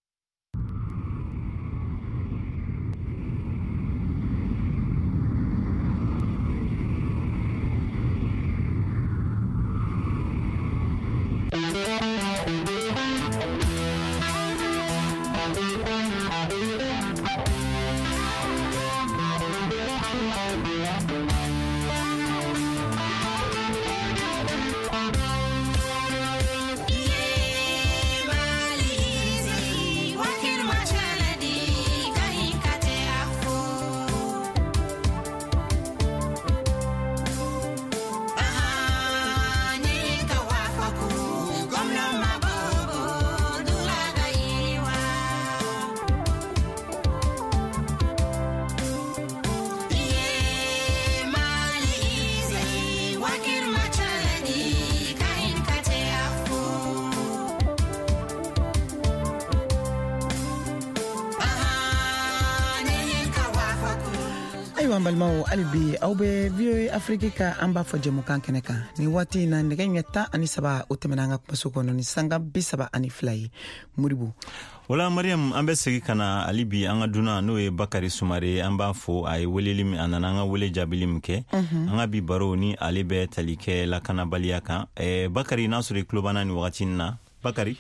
an balimaw alibi aw be VOA Afrique ka an b'a fɔ jɛmukan kɛnɛ kan ni waati na nɛgɛ ɲɛ 17 o tɛmɛna an ka kumaso kɔnɔ ni sanga 32 ye Moribo. Wala Mariam an bɛ segi kana alibi an ka duna n'o ye Bakari Sumare an b'a fɔ a ye weleli min a nana an ka wele jaabili min kɛ an ka bi baro ni ale bɛ tali kɛ lakanabaliya kan Bakari n'a sɔrɔ i tulo b'an na ni wagati na Bakari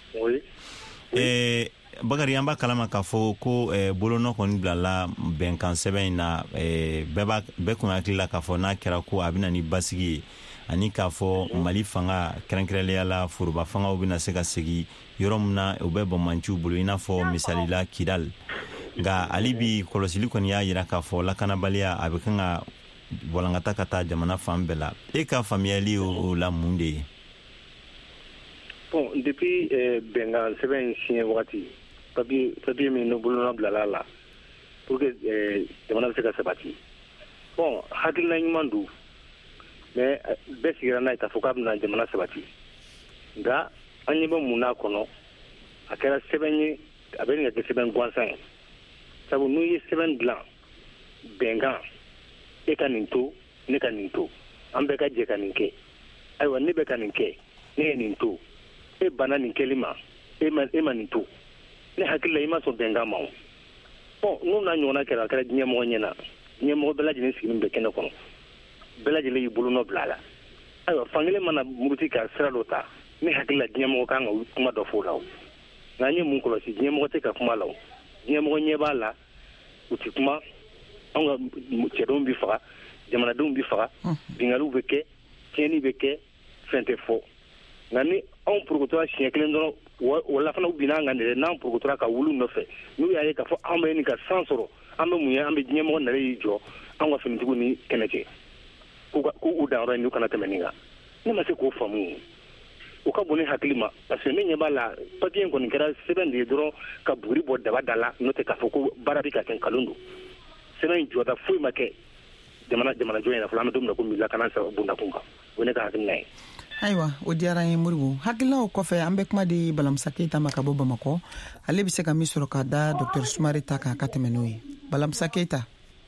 Bakari an b'a kalama k'a fɔ ko bolonɔ kɔni bilala bɛnkan sɛbɛn in na bɛɛ kun hakili la k'a fɔ n'a kɛra ko a bɛna ni basigi ye ani k'a fɔ Mali fanga kɛrɛnkɛrɛnnenya la foroba fangaw bɛna se ka segi yɔrɔ min na u bɛ bɔnmanciw bolo i n'a fɔ misalila Kidal nka ali bi kɔlɔsili kɔni y'a jira k'a fɔ lakanabaliya a bɛ kan ka walankata ka taa jamana fan bɛɛ la e ka faamuyali o la mun de ye bon depuis bɛnkan sɛbɛn siɲɛ wagati papier min no bolonɔ bilala la pour que jamana bɛ se ka sabati bon hakilina ɲuman don mais bɛɛ sigira n'a ye k'a fɔ k'a bɛna jamana sabati nka an ɲɛ bɛ mun n'a kɔnɔ a kɛra sɛbɛn ye a bɛ nin kɛ sɛbɛn gansan ye sabu n'u ye sɛbɛn dilan bɛnkan e ka nin to ne ka nin to an bɛɛ ka jɛ ka nin kɛ ayiwa ne bɛ ka nin kɛ ne ye nin to e banna nin kɛli ma e ma nin to ne hakili la i ma sɔn bɛnkan ma o bon n'u n'a ɲɔgɔnna kɛra a kɛra diɲɛmɔgɔ ɲɛna diɲɛmɔgɔ bɛɛ lajɛlen sigilen bɛ kɛnɛ kɔnɔ bɛɛ lajɛlen y'i bolonɔ bila a la ayiwa fankelen mana muruti ka sira dɔ ta ne hakili la diɲɛmɔgɔ kan ka kuma dɔ fɔ o la o nka an ye mun kɔlɔsi diɲɛmɔgɔ tɛ ka kuma la o diɲɛmɔgɔ ɲɛ b'a la u tɛ kuma anw ka cɛdenw bɛ faga jamanadenw bɛ faga bingaliw bɛ kɛ tiɲɛni bɛ kɛ fɛn tɛ fɔ nka ni anw purukutura siɲɛ kelen dɔrɔn wala fana binna an kan dɛ n'an purukutura ka wulu nɔfɛ n'u y'a ye k'a fɔ an bɛ nin ka san sɔrɔ an bɛ mun ye an bɛ diɲɛmɔgɔ nare y'i jɔ an ka finitigiw ni kɛnɛ cɛ k'u danyɔrɔ ye n'u kana tɛmɛ nin kan ne ma se k'o faamu o ka bon ne hakili ma parce que ne ɲɛ b'a la papier in kɔni kɛra sɛbɛn de ye dɔrɔn ka buguri bɔ daba da la n'o tɛ k'a fɔ ko baara bɛ ka kɛ nkalon don sɛbɛn in jɔda foyi ma kɛ jamanajɔ in na fɔlɔ an bɛ don min na ko lakana bondakun kan o ne ka hakilina ye ayiwa o diyara an ye Moribo hakilinaw kɔfɛ an bɛ kuma di Balamusa Keyita ma ka bɔ Bamakɔ ale bɛ se ka min sɔrɔ ka da Dr Sumare ta kan ka tɛmɛ n'o ye Balamusa Keyita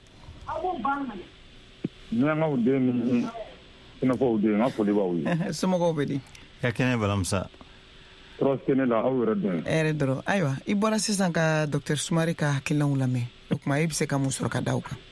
ni an ka den ni sɛnɛfɔw den an ka foli b'aw ye somɔgɔw bɛ di ka kɛnɛ Balamusa tɔɔrɔ tɛ ne la aw yɛrɛ dɔn ɛrɛ dɔrɔn ayiwa i bɔra sisan ka Dr Sumare ka hakilinaw lamɛn o tuma e bɛ se ka mun sɔrɔ ka da o kan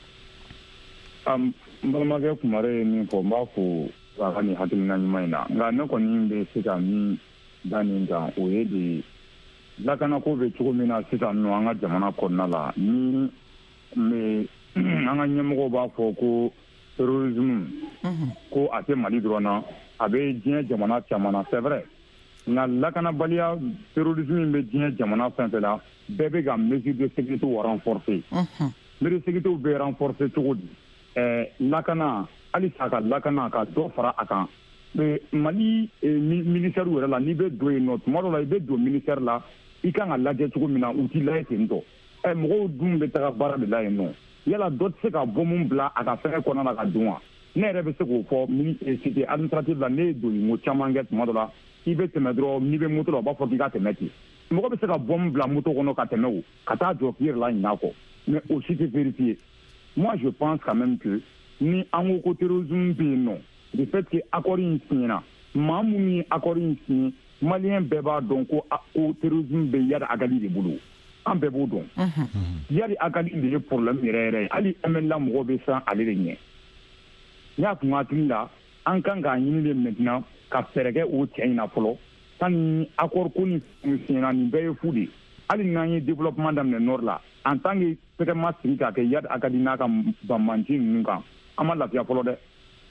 n balimakɛ Kumare ye min fɔ n b'a fɔ a ka nin hakilina ɲuman in na nka ne kɔni bɛ se ka min da nin kan o ye de lakanako bɛ cogo min na sisan nɔ an ka jamana kɔnɔna la ni an ka ɲɛmɔgɔw b'a fɔ ko terrorisme ko a tɛ Mali dɔrɔn na a bɛ diɲɛ jamana caman na c'est vrai nka lakanabaliya terrorisme in bɛ diɲɛ jamana fɛn fɛn la bɛɛ bɛ ka mesure de sécurité renforcer mesure de sécurité bɛ renforcer cogo di lakana hali sa ka lakana ka dɔ fara a kan Mali ministère yɛrɛ la n'i bɛ don yen nɔ tuma dɔ la i bɛ don ministère la i kan ka lajɛ cogo min na u t'i lajɛ ten tɔ mɔgɔw dun bɛ taga baara de la yen nɔ yala dɔ tɛ se ka bombe bila a ka fɛngɛ kɔnɔna la ka don wa ne yɛrɛ bɛ se k'o fɔ cité administrative la ne ye dolingo caman kɛ tuma dɔ la i bɛ tɛmɛ dɔrɔn n'i bɛ moto la u b'a fɔ k'i ka tɛmɛ ten mɔgɔ bɛ se ka bombe bila moto kɔnɔ ka tɛmɛ o ka taa jɔ k'i yɛrɛ la ɲin'a kɔ mais o si tɛ vérifié moi je pense quand même que ni an ko ko terrorisme bɛ yen nɔ de fait que accord in signera maa minnu ye accord in signé maliyɛn bɛɛ b'a dɔn ko terrorisme bɛ Yadi Agali de bolo an bɛɛ b'o dɔn Yadi Agali de ye problème yɛrɛ yɛrɛ ye hali MNLA mɔgɔw bɛ siran ale de ɲɛ n y'a kun hakili la an kan k'a ɲini de maintenant ka fɛɛrɛ kɛ o cɛ in na fɔlɔ sanni accord ko ni signera nin bɛɛ ye fu de hali n'an ye développement daminɛ nord la en tant que tɛgɛ ma sigi k'a kɛ Yadi Agali n'a ka banmanci ninnu kan an ma lafiya fɔlɔ dɛ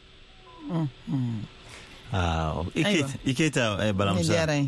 i Keyita Balamusa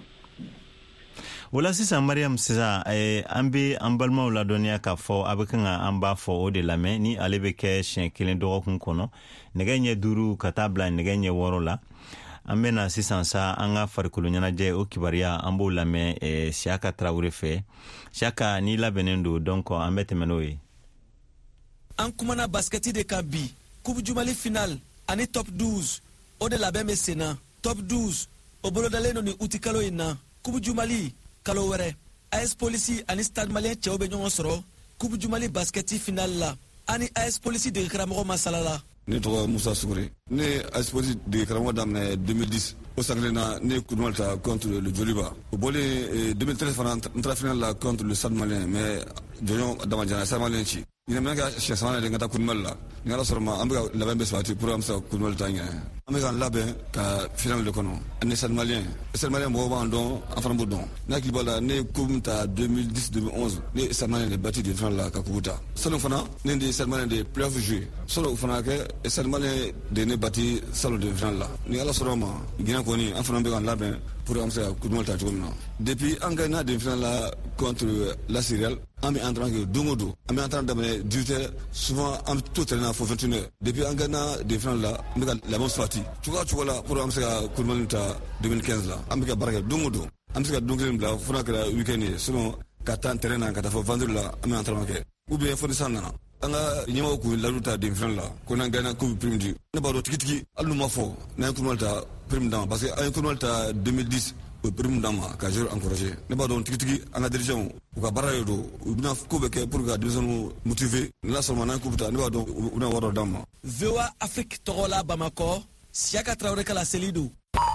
wala sisan Mariam sisan an bɛ an balimaw ladɔnniya k'a fɔ a bɛ kan ka an b'a fɔ o de lamɛn ni ale bɛ kɛ siɲɛ kelen dɔgɔkun kɔnɔ nɛgɛ ɲɛ 5 ka taa bila nɛgɛ ɲɛ 6 la an bɛ na sisan sa an ka farikolo ɲɛnajɛ o kibariya an b'o lamɛn Siaka Traoré fɛ Siaka n'i labɛnnen don donc an bɛ tɛmɛ n'o ye an kumana basketi de kan bi coupe du Mali final ani top 12 o de labɛn bɛ sen na top 12 o bolodalen don ni uti kalo in na coupe du Mali kalo wɛrɛ AS Police ani Stade Malien cɛw bɛ ɲɔgɔn sɔrɔ coupe du Mali basketi final la ani AS polisi de karamɔgɔ masalala. Ne tɔgɔ Musa Suguri. Ne AS polisi de karamɔgɔ daminɛ 2010. O sakilena ne coup ta contre le Joliba. O bɔlen 2013 fana n taara final la contre le Stade Malien mais jɔnjɔn damajana Stade Malien ci. Ina mena ka siɲɛ sabanan de n ka taa coup la. Ni Ala sɔrɔ ma an bɛ ka labɛn bɛ sabati pour an bɛ se ka coup ta ɲɛ. An bɛ ka labɛn ka final de kɔnɔ ani Stade Malien. Stade Malien mɔgɔw b'an dɔn an fana b'o dɔn. Ne hakili b'a la ne ye coup ta 2010-2011 ne Stade Malien de bati de final la ka coup ta. Salon fana ne de Stade Malien de playoff jouer. Sɔrɔ o fana kɛ Stade Malien de ne bati salon de final la. Ni Ala sɔrɔ ma Guinée kɔni an fana bɛ ka labɛn pour an bɛ se ka coup ta cogo min na. Depuis an gagné de final la contre la Syrie. An bɛ entraînement kɛ don o don an bɛ entraînement daminɛ 18h souvent an bɛ to terrain na fo 21h depuis an gagné de final la an bɛ ka labɛn sabati cogoya o cogo la pour an bɛ se ka coup ta 2015 la an bɛ ka baara kɛ don o don an bɛ se ka don kelen bila fo n'a kɛra week-end ye sinon ka taa terrain na ka taa fo vendredi la an bɛ entraînement kɛ ou bien fo ni san nana an ka ɲɛmɔgɔw kun ladu ta de final la ko n'an gagné coupe prime di ne b'a dɔn tigitigi hali n'u ma fɔ n'an ye coup ta prime d'a ma parce que an ye coup ta 2010 o prime d'a ma ka joueur encouragé ne b'a dɔn tigitigi an ka dirigeants u ka baara de don u bɛna ko bɛ kɛ pour ka denmisɛnninw motiver n'a sɔrɔ ma n'an coupe ta ne b'a dɔn u bɛna wari dɔ d'a ma. VOA Afrique tɔgɔ la Bamakɔ Siaka Traoré Kala Selidu.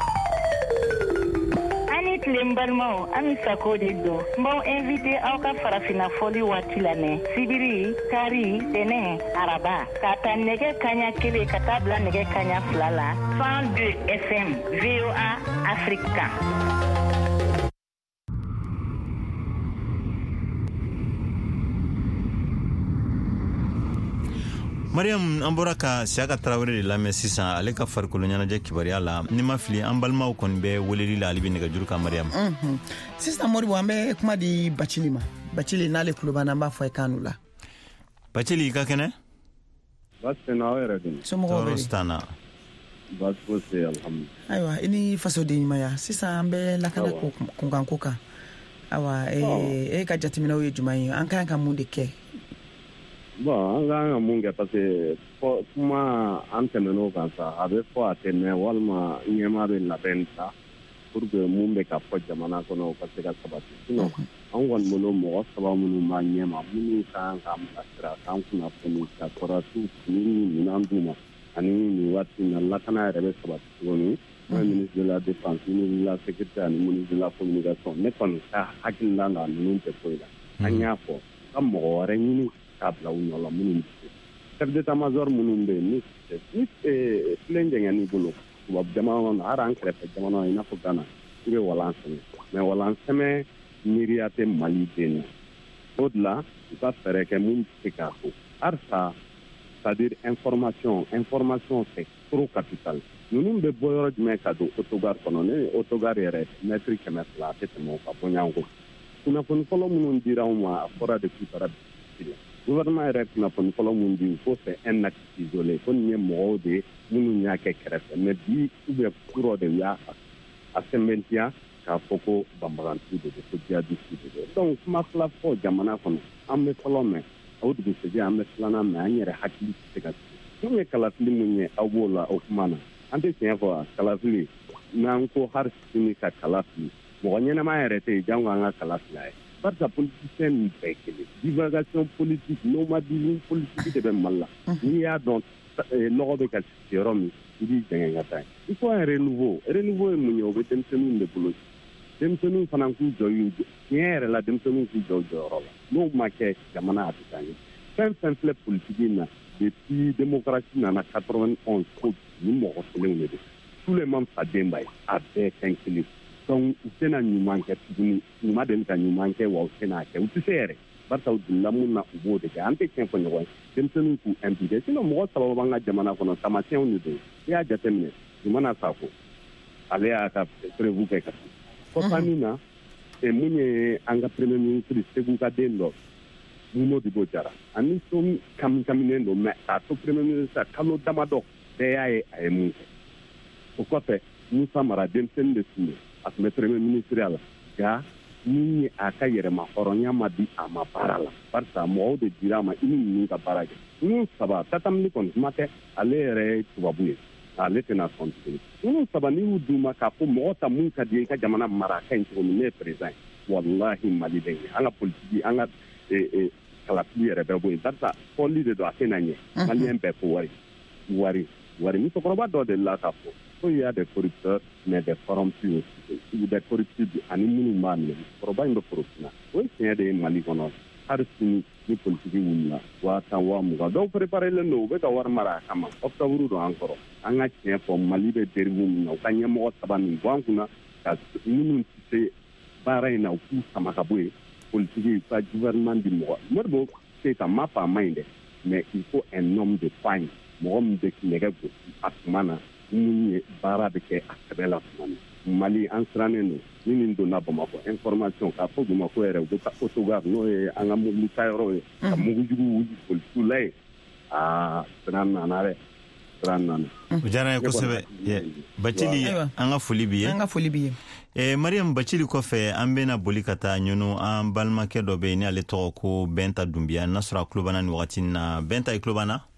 Ani tile n balimaw an bɛ Sako de don n b'aw invité aw ka farafina fɔli waati lamɛn sibiri kari tɛnɛ araba k'a ta nɛgɛ kaɲa 1 ka taa bila nɛgɛ kaɲa 2 la 102 FM VOA Afrique kan. Mariam an bɔra ka Siaka Traoré de lamɛn sisan ale ka farikolo ɲɛnajɛ kibaruya la ni ma fili an balimaw kɔni bɛ weleli la ale bɛ nɛgɛjuru kan Mariam. Sisan Moribo an bɛ kuma di Bacili ma. Bacili n'ale tulo b'an na an b'a fɔ a ye kan la. Bacili i ka kɛnɛ. Baasi tɛ n na aw yɛrɛ dun. Somɔgɔw bɛ di. Tɔɔrɔ t'an na. Baasi foyi tɛ yen alhamdulilayi. Ayiwa i ni fasoden ɲumanya sisan an bɛ lakana kunkanko kan. Ayiwa e ka jateminɛw ye jumɛn ye an ka kan ka mun de kɛ. Bon an kan ka mun kɛ parce que kuma an tɛmɛn'o kan sa a bɛ fɔ a tɛ mɛn walima ɲɛmaa bɛ labɛn ta pour que mun bɛ ka fɔ jamana kɔnɔ o ka se ka sabati sinon an kɔni bolo mɔgɔ saba minnu b'a ɲɛma minnu kan ka bilasira k'an kunnafoni ka sɔrɔdasiw fini ni minɛn d'u ma ani nin waati in na lakana yɛrɛ bɛ sabati cogo min n'o ye ministre de la défense ministre de la sécurité ani ministre de la communication ne kɔni ka hakili la nka ninnu tɛ foyi la an y'a fɔ ka mɔgɔ wɛrɛ ɲini k'a bila u nɔ la minnu chef d'état-major minnu bɛ yen ni filen jɛngɛn'i bolo tubabu jamana kɔnɔ hali an kɛrɛfɛ jamana i n'a fɔ Ghana i bɛ walan sɛmɛ mais walan sɛmɛ miiriya tɛ Mali den na o de la u ka fɛɛrɛ kɛ mun bɛ se k'a to halisa c'est-à-dire information c'est trop capital ninnu bɛ bɔ yɔrɔ jumɛn ka don autogar kɔnɔ ne autogar yɛrɛ mètre 100 a tɛ tɛmɛ o ka bɔ ɲɔgɔn kunnafoni fɔlɔ minnu dira anw ma a fɔra depuis bara bisiri gouvernement yɛrɛ kunnafoni fɔlɔ minnu di ko c'est un acte isolé ko nin ye mɔgɔw de minnu y'a kɛ kɛrɛfɛ mais bi ou bien kura de y'a a sɛmɛntiya k'a fɔ ko banbagantu de don ko jihadiste de don donc kuma fila fɔ jamana kɔnɔ an bɛ fɔlɔ mɛn o dugusɛjɛ an bɛ filanan mɛn an yɛrɛ hakili tɛ se ka sigi n'o ye kalafili min ye aw b'o la o kuma na an tɛ tiɲɛ fɔ kalafili n'an ko hali sini ka kalafili mɔgɔ ɲɛnama yɛrɛ tɛ yen jango an ka kalafili a ye barisa politicien nin bɛɛ kelen divagation politique nomadisme politique de bɛ Mali la n'i y'a dɔn nɔgɔ bɛ ka sigi yɔrɔ min i b'i jɛngɛn ka taa yen il faut un renouveau ye mun ye o bɛ denmisɛnninw de bolo denmisɛnninw fana k'u jɔ y'u jɔ tiɲɛ yɛrɛ la denmisɛnninw k'u jɔ jɔyɔrɔ la n'o ma kɛ jamana a tɛ taa ɲɛ fɛn fɛn filɛ politique in na depuis démocratie nana 91 ko ni mɔgɔ kelenw de don tous les membres faden b'a ye a bɛɛ fɛn kelen donc u tɛna ɲuman kɛ tuguni u ma deli ka ɲuman kɛ wa u tɛna kɛ u tɛ se yɛrɛ barisa u donna mun na u b'o de kɛ an tɛ tiɲɛ fɔ ɲɔgɔn ye denmisɛnninw k'u impliqué sinon mɔgɔ saba b'an ka jamana kɔnɔ tamasiyɛnw de don i y'a jateminɛ Zumana Sako ale y'a ka prévu kɛ ka kɔsa min na mun ye an ka premier ministre Segu ka den dɔ Modibo Jara ani so kaminen don mais k'a to premier ministre kalo damadɔ bɛɛ y'a ye a ye mun kɛ o kɔfɛ Musa Mara denmisɛnnin de tun don a tun bɛ premier ministre la nka min ye a ka yɛrɛma hɔrɔnya ma di a ma baara la barisa mɔgɔw de dira a ma i ni ninnu ka baara kɛ ninnu saba tatamini kɔni kuma tɛ ale yɛrɛ ye tubabu ye ale tɛna sɔn tuguni ninnu saba n'i y'u d'u ma k'a fɔ mɔgɔ ta mun ka di i ka jamana mara ka ɲi cogo min ne ye président ye walahi Mali bɛ ɲɛ an ka politique an ka kalafili yɛrɛ bɛ bɔ yen barisa fɔli de don a tɛ na ɲɛ maliyɛn bɛɛ ko wari musokɔrɔba dɔ de la k'a fɔ ko il y a des corrupteurs mais des corrompus aussi des corruptus ani minnu b'a minɛ musokɔrɔba in bɛ korofina o ye tiɲɛ de ye mali kɔnɔ hali sini ni politiki wulila 10,000 20,000 dɔw préparelen don u bɛ ka wari mara a kama octobre don an kɔrɔ an ka tiɲɛ fɔ mali bɛ derivu min na u ka ɲɛmɔgɔ 3 min bɔ an kunna ka minnu tɛ se baara in na u k'u sama ka bɔ yen politiki ka gouvernement di mɔgɔ Modibo Keita m'a fɔ a ma ɲi dɛ mais il faut un homme de paille mɔgɔ min bɛ nɛgɛ gosi a tuma na min ye baara bɛ kɛ a sɛbɛ la tuma na mali an sirannen don ni nin donna bamakɔ information k'a fɔ bamakɔ yɛrɛ u bɛ taa autogare n'o ye an ka mobili ta yɔrɔ ye ka mugujugu politiw la ye siran nana dɛ siran nana o diyara n ye kosɛbɛ Bacili an ka foli b'i ye Mariam Bacili kɔfɛ an bɛna boli ka taa ɲɔnu an balimakɛ dɔ bɛ yen ni ale tɔgɔ ko Bɛnta Dunbiya n'a sɔrɔ a tulo b'an na nin wagati in na Bɛnta i tulo b'an na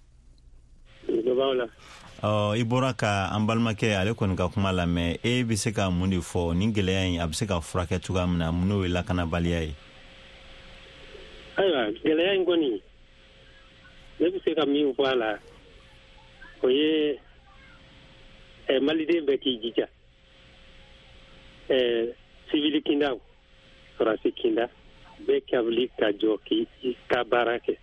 i bɔra ka an balimakɛ ale kɔni ka kuma lamɛn e bɛ se ka mun de fɔ nin gɛlɛya in a bɛ se ka furakɛ cogoya min na mun n'o ye lakanabaliya ye ayiwa gɛlɛya in kɔni ne bɛ se ka min fɔ a la o ye maliden bɛɛ k'i jija civil kinda sɔrɔsi kinda bɛɛ ka wuli ka jɔ k'i ka baara kɛ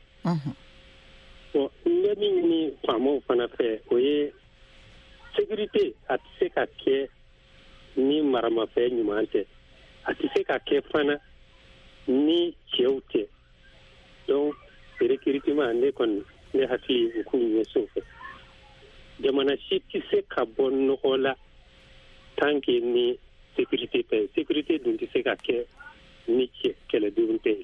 bon n bɛ min ɲini faamaw fana fɛ o ye sécurité a tɛ se ka kɛ ni maramafɛn ɲuman tɛ a tɛ se ka kɛ fana ni cɛw tɛ donc recrutement ne kɔni ne hakili u k'u ɲɛsin fɛ jamana si tɛ se ka bɔ nɔgɔ la tant que ni sécurité tɛ sécurité dun tɛ se ka kɛ ni kɛlɛdenw tɛ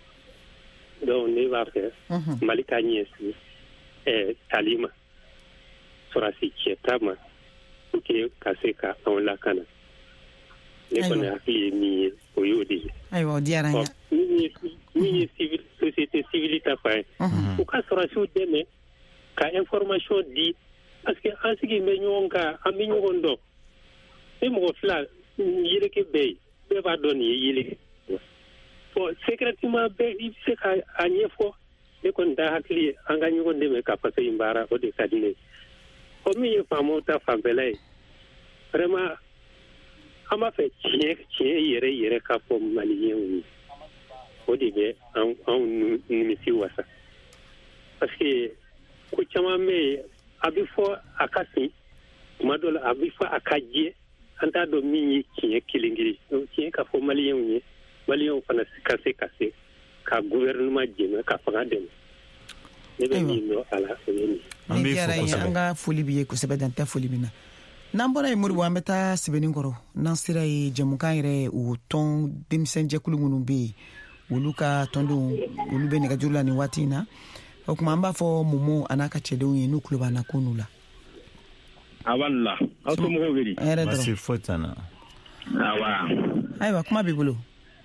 donc ne b'a fɛ mali ka ɲɛsin tali ma sɔrɔsi cɛta ma pour que ka se ka anw lakana ne kɔni hakili ye min ye o y'o de ye ayiwa o diyara n ye min ye société civile ta fan ye u ka sɔrɔsiw dɛmɛ ka information di parce que an sigi bɛ ɲɔgɔn kan an bɛ ɲɔgɔn dɔn ni mɔgɔ fila yeleke bɛɛ ye bɛɛ b'a dɔn nin ye yeleke bon secrètement bɛɛ i bɛ se ka a ɲɛfɔ ne kɔni ta hakili ye an ka ɲɔgɔn dɛmɛ ka faso in baara o de ka di ne ye o min ye faamaw ta fanfɛla ye vraiment an b'a fɛ tiɲɛ yɛrɛ ka fɔ maliyɛnw ye o de bɛ anw nimisi wasa parce que ko caman bɛ yen a bɛ fɔ a ka fin tuma dɔ la a bɛ fɔ a ka jɛ an t'a dɔn min ye tiɲɛ kelen-kelen donc tiɲɛ ka fɔ maliyɛnw ye maliyɛnw fana ka se ka gouvernement dɛmɛ ka fanga dɛmɛ ne bɛ min dɔn a la o ye nin an ka foli b'i ye kosɛbɛ dan tɛ foli min na n'an bɔra yen Modibo an bɛ taa Sɛbɛninkɔrɔ n'an sera ye jamukan yɛrɛ o tɔn denmisɛnjɛkulu minnu bɛ yen olu ka tɔndenw olu bɛ nɛgɛjuru la nin waati in na o tuma an b'a fɔ Momo a n'a ka cɛdenw ye n'u tulo b'an na ko n'u la awalla aw somɔgɔw bɛ di basi foyi t'an na ayiwa kuma b'i bolo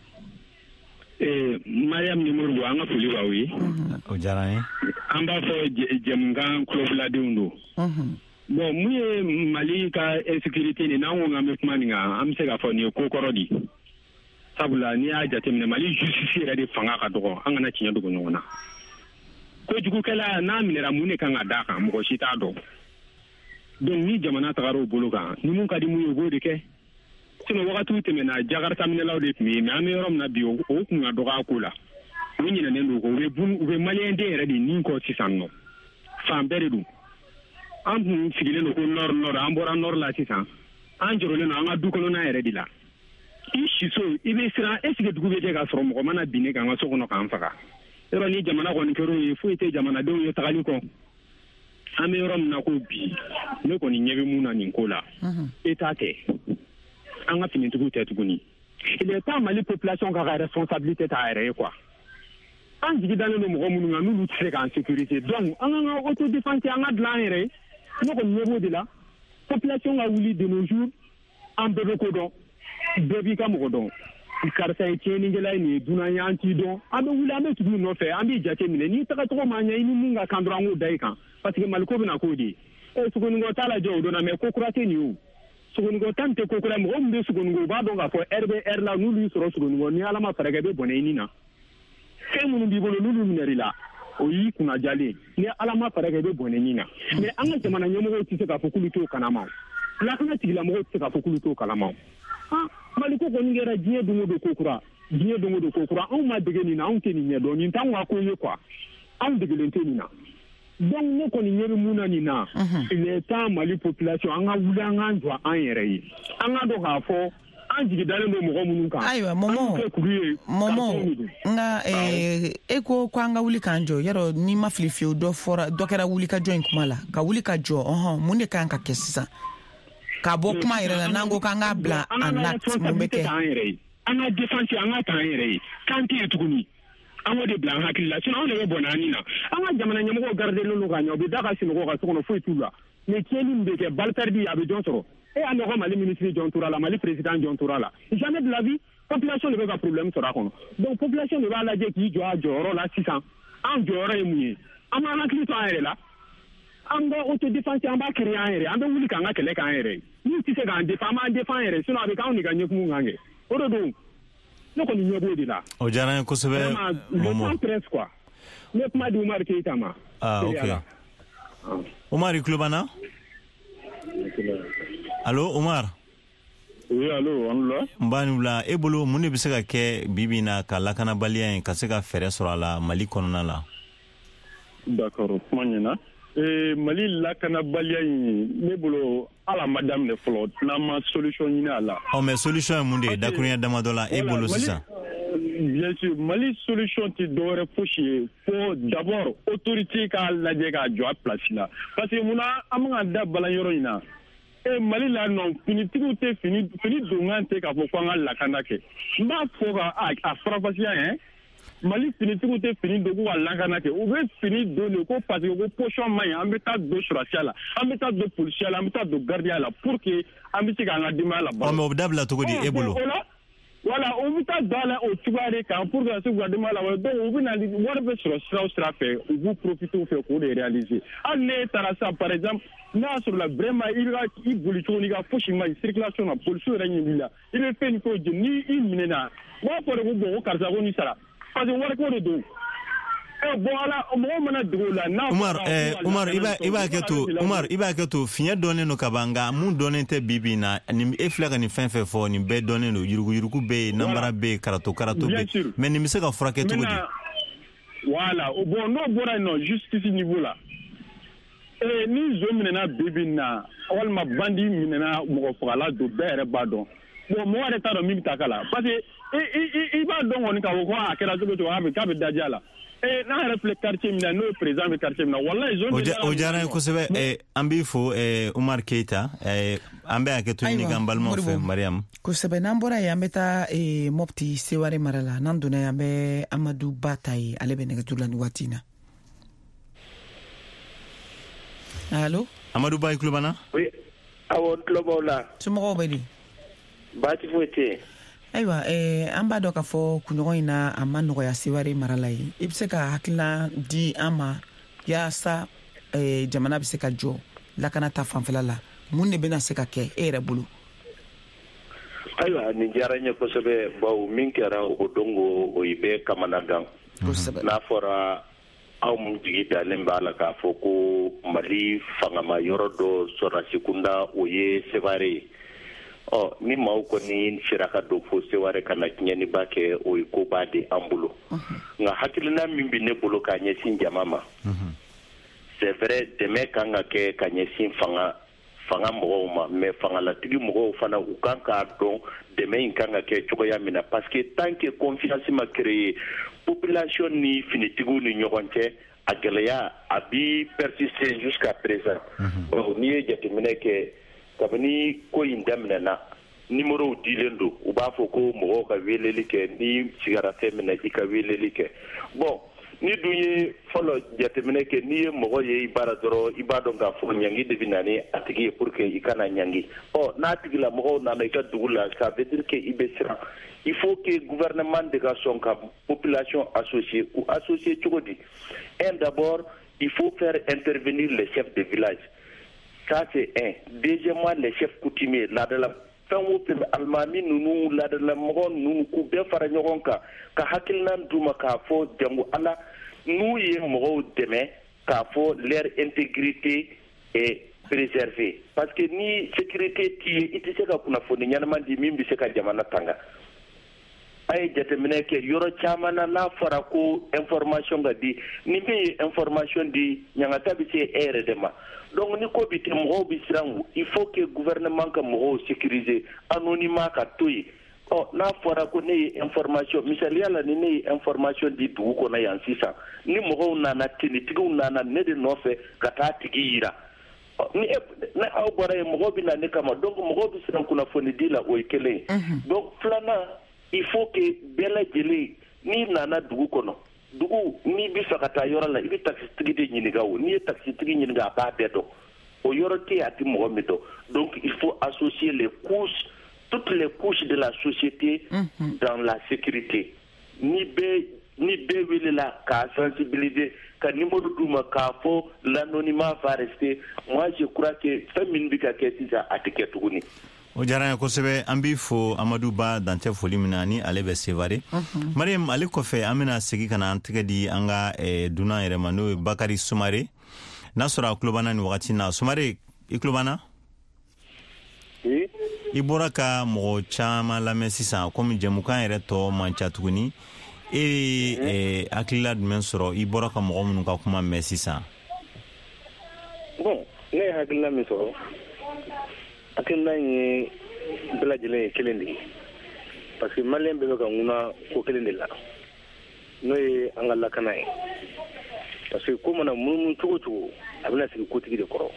Mariam ni Modibo an ka foli b'aw ye o diyara n ye an b'a fɔ jɛmukan kulobiladenw don bon mun ye Mali ka insécurité ni n'an ko k'an bɛ kuma nin kan an bɛ se k'a fɔ nin ye ko kɔrɔ de sabula n'i y'a jateminɛ Mali justice yɛrɛ de fanga ka dɔgɔ an kana tiɲɛ dogo ɲɔgɔn na kojugukɛla n'a minɛra mun de kan ka d'a kan mɔgɔ si t'a dɔn donc ni jamana tagara o bolo kan ni mun ka di mun ye o b'o de kɛ sinon wagatiw tɛmɛna jakarta minɛlaw de tun bɛ yen mais an bɛ yɔrɔ min na bi o kun ka dɔgɔ a ko la u ɲinɛnen don u bɛ maliyɛn den yɛrɛ de nin kɔ sisan nɔ fan bɛɛ de don an tun sigilen don ko nord an bɔra nord la sisan an jɔrɔlen don an ka du kɔnɔna yɛrɛ de la i siso i bɛ siran est ce que dugu bɛ jɛ ka sɔrɔ mɔgɔ mana bin ne kan an ka so kɔnɔ k'an faga yɔrɔ ni jamana kɔni kɛra o ye foyi tɛ jamanadenw ye tagali kɔ an bɛ yɔrɔ min na ko bi ne kɔni ɲɛ bɛ mun na nin ko la État tɛ an ka finitigiw tɛ tuguni il est temps Mali population ka responsabilité ta yɛrɛ ye quoi an jigi dalen don mɔgɔ minnu kan n'olu tɛ se k'an sécurité donc an kan ka autodéfense an ka dilan an yɛrɛ ye ne kɔni ɲɛ b'o de la population ka wuli de nos jours an bɛɛ bɛ ko dɔn bɛɛ b'i ka mɔgɔ dɔn karisa ye tiɲɛnikɛla ye nin ye dunan ye an t'i dɔn an bɛ wuli an bɛ tugu nɔfɛ an b'i jate minɛ n'i tagacogo ma ɲɛ i ni mun ka kan dɔrɔn an k'o da i kan parce que Mali ko bɛna k'o de ye sogonikɔ t'a lajɛ o don na mais ko kura tɛ nin ye o sogonikɔ tan tɛ ko kura mɔgɔ min bɛ sogonikɔ u b'a dɔn k'a fɔ heure bɛ heure la n'olu y'i sɔrɔ sogonikɔ ni Ala ma fɛɛrɛ kɛ i bɛ bɔnɛ i ni na fɛn minnu b'i bolo n'olu minɛrila o y'i kunna jalen ni ala ma fara kɛ i bɛ bɔnɛ ɲin na mais an ka jamana ɲɛmɔgɔw tɛ se k'a fɔ k'olu t'o kalama lakana tigilamɔgɔw tɛ se k'a fɔ k'olu t'o kalama mali ko kɔni kɛra diɲɛ don o don ko kura diɲɛ don o don ko kura anw ma dege nin na anw tɛ nin ɲɛ dɔn nin t'anw ka ko ye quoi anw degelen tɛ nin na donc ne kɔni ɲɛ bɛ mun na nin na il est temps mali population an ka wuli an k'an jɔ an yɛrɛ ye an ka dɔn k'a fɔ an jigi dalen don mɔgɔ minnu kan ayiwa mɔmɔ nka e ko an ka wuli k'an jɔ yarɔ n'i ma fili fiyewu dɔ kɛra wuli ka jɔ in kuma la ka wuli ka jɔ mun de kan ka kɛ sisan ka bɔ kuma yɛrɛ la n'an ko k'an k'a bila en acte mun bɛ kɛ an ka défense an ka ta an yɛrɛ ye kan tɛ yen tuguni an k'o de bila an hakili la sinon anw de bɛ bɔnɛ an ni na an ka jamana ɲɛmɔgɔw gardelen don ka ɲɛ u bɛ da ka sinɔgɔ ka so kɔnɔ foyi t'u la mais tiɲɛni min bɛ kɛ balle perdue a bɛ jɔn sɔrɔ e y'a nɔgɔ mali ministre jɔn tora la mali président jɔn tora la jamais de la vie population de bɛ ka problème sɔrɔ a kɔnɔ donc population de b'a lajɛ k'i jɔ a jɔyɔrɔ la sisan an jɔyɔrɔ ye mun ye an b'an hakili to an yɛrɛ la an ka autodéfense an b'a créer an yɛrɛ an bɛ wuli k'an ka kɛlɛ k'an yɛrɛ ye n'u tɛ se k'an défend an b'an défend an yɛrɛ sinon a bɛ k'anw de ka ɲɛkumu kan kɛ o de don ne kɔni ɲɛ b'o de la o diyara n ye kosɛbɛ Momo le presse quoi ne kuma di Umar Keita ma ok Umar i tulo b'an na allo Umar oui allo an la n b'a ni wula e bolo mun de bɛ se ka kɛ bi na ka lakanabaliya in ka se ka fɛɛrɛ sɔrɔ a la mali kɔnɔna la d'accord kuma ɲɛna mali lakanabaliya in ne bolo ala ma daminɛ fɔlɔ n'an ma solution ɲini a la mais solution ye mun de ye dakurunya damadɔ la e bolo sisan bien sûr mali solution tɛ dɔwɛrɛ fosi ye fo d'abord autorité k'a lajɛ k'a jɔ a place la parce que munna an bɛ ka da balan yɔrɔ in na mali la non finitigiw tɛ fini donkan tɛ k'a fɔ ko an ka lakana kɛ n b'a fɔ ka a farafasiya hein mali finitigiw tɛ fini don k'u ka lakana kɛ u bɛ fini don de ko parce que ko position man ɲi an bɛ taa don surasiya la an bɛ taa don polisiya la an bɛ taa don gardiya la pour que an bɛ se k'an ka denbaya labalo mais o bɛ dabila cogo di e bolo voilà o bɛ taa don a la o cogoya de kan pour que ka se k'u ka denbaya labalo donc u bɛ na wari bɛ sɔrɔ sira o sira fɛ u b'u profiter fɛ k'o de réaliser hali ne taara sisan par exemple n'a y'a sɔrɔ la vraiment i boli cogo n'i ka fosi ma ɲi circulation na polisiw yɛrɛ ɲɛ b'i la i bɛ fɛn ni fɛn jɛ ni i minɛna u b'a fɔ de ko bon ko karisa ko ni sara parce que wari ko de don bon ala mɔgɔ mana dogo la n'a Umar i b'a kɛ to fiɲɛ dɔnnen don ka ban nka mun dɔnnen tɛ bi na ni e filɛ ka nin fɛn fɛn fɔ nin bɛɛ dɔnnen don yurugu bɛ yen nanbara bɛ yen karato bɛ yen mais nin bɛ se ka furakɛ cogo di voilà bon n'o bɔra yen nɔ justice niveau la ni zo minɛna bi na walima bandi minɛna mɔgɔ fagala don bɛɛ yɛrɛ b'a dɔn bon mɔgɔ yɛrɛ t'a dɔn min bɛ taa k'a la parce que i b'a dɔn kɔni k'a fɔ ko a kɛra cogo k'a bɛ daji a la n'a yɛrɛ filɛ quartier min na n'o ye président bɛ quartier min na wallahi zo o diyara n ye kosɛbɛ an b'i fo Umar Keita an bɛ hakɛ to ɲini k'an balimaw fɛ Mariam kosɛbɛ n'an bɔra yen an bɛ taa Mopti Seware mara la n'an donna yen an bɛ Amadu Ba ta ye ale bɛ nɛgɛjuru la ni waati in na allo Amadu Ba i tulo b'an na oui awɔ n tulo b'aw la somɔgɔw bɛ di baasi foyi tɛ yen ayiwa an b'a dɔn k'a fɔ kunɲɔgɔn in na a ma nɔgɔya Seware mara la ye i bɛ se ka hakilina di an ma yaasa jamana bɛ se ka jɔ lakana ta fanfɛla la mun de bɛna se ka kɛ e yɛrɛ bolo ayiwa nin diyara n ye kosɛbɛ bawo min kɛra o don o i bɛ kamanagan n'a fɔra aw mun jigi dalen b'a la k'a fɔ ko mali fangama yɔrɔ dɔ sɔrɔdasi kunda o ye Seware ye ni maaw kɔni sera ka don fo Seware ka na tiɲɛniba kɛ o ye koba de an bolo nka hakilina min bɛ ne bolo k'a ɲɛsin jama ma c'est vrai dɛmɛ kan ka kɛ ka ɲɛsin fanga mɔgɔw ma mais fangalatigi mɔgɔw fana u kan k'a dɔn dɛmɛ in kan ka kɛ cogoya min na parce que tant que confiance ma créer population ni finitigiw ni ɲɔgɔn cɛ a gɛlɛya a bi persister jusqu'à présent n'i ye jateminɛ kɛ kabini ko in daminɛna numérow dilen don u b'a fɔ ko mɔgɔw ka weleli kɛ ni sigara fɛn min na i ka weleli kɛ bon ni dun ye fɔlɔ jateminɛ kɛ n'i ye mɔgɔ ye i baara dɔrɔn i b'a dɔn k'a fɔ ɲangi de bɛ na ni a tigi ye pour que i kana ɲangi n'a tigila mɔgɔw nana i ka dugu la ça veut dire que i bɛ siran il faut que gouvernement de ka sɔn ka population associer ou associer cogo di d'abord il faut faire intervenir les chefs de village. Ça, c'est un. Deuxièmement, les chefs coutumiers, fɛn o fɛn alimami ninnu ladala-mɔgɔ ninnu k'u bɛɛ fara ɲɔgɔn kan ka hakilina d'u ma k'a fɔ jango ala n'u ye mɔgɔw dɛmɛ k'a fɔ leur intégrité est préservée parce que ni sécurité t'i ye i tɛ se ka kunnafoni ɲɛnama di min bɛ se ka jamana tanga a ye jateminɛ kɛ yɔrɔ caman na n'a fɔra ko information ka di ni min ye information di ɲangata bɛ se e yɛrɛ de ma donc ni ko bi ten mɔgɔw bi siran il faut que gouvernement ka mɔgɔw sécuriser anonymat ka to yen n'a fɔra ko ne ye information misaliya la ni ne ye information di dugu kɔnɔ yan sisan ni mɔgɔw nana tenitigiw nana ne de nɔfɛ ka taa tigi yira ni aw bɔra yen mɔgɔw bɛ na ne kama donc mɔgɔw bɛ siran kunnafoni di la o ye kelen donc filanan il faut que bɛɛ lajɛlen n'i nana dugu kɔnɔ dugu n'i bɛ fɛ ka taa yɔrɔ la i bɛ taxitigi de ɲininka o n'i ye taxitigi ɲininka a b'a bɛɛ dɔn o yɔrɔ tɛ yen a tɛ mɔgɔ min dɔn donc il faut associer les couches toutes les couches de la société dans la sécurité ni bɛɛ welela k'a sensibiliser ka numéro d'u ma k'a fɔ l'anonymat va rester moi je crois que fɛn min bɛ ka kɛ sisan a tɛ kɛ tuguni. o diyara n ye kosɛbɛ an b'i fo amadu ba dantɛ foli min na ni ale bɛ sevare mariam ale kɔfɛ an bɛna segi ka na an tɛgɛ di an ka dunan yɛrɛ ma n'o ye bakari sumare n'a sɔrɔ a tulobana ni wagati na sumare i tulobana i bɔra ka mɔgɔ caman lamɛn sisan komi jɛmukan yɛrɛ tɔ man ca tuguni e hakilila jumɛn sɔrɔ i bɔra ka mɔgɔ minnu ka kuma mɛn sisan bon ne ye hakilila min sɔrɔ hakilina ye bɛɛ lajɛlen ye kelen de ye parce que maliyɛn bɛɛ bɛ ka ŋuna ko kelen de la n'o ye an ka lakana ye parce que ko mana munumunu cogo o cogo a bɛna sigi kotigi de kɔrɔ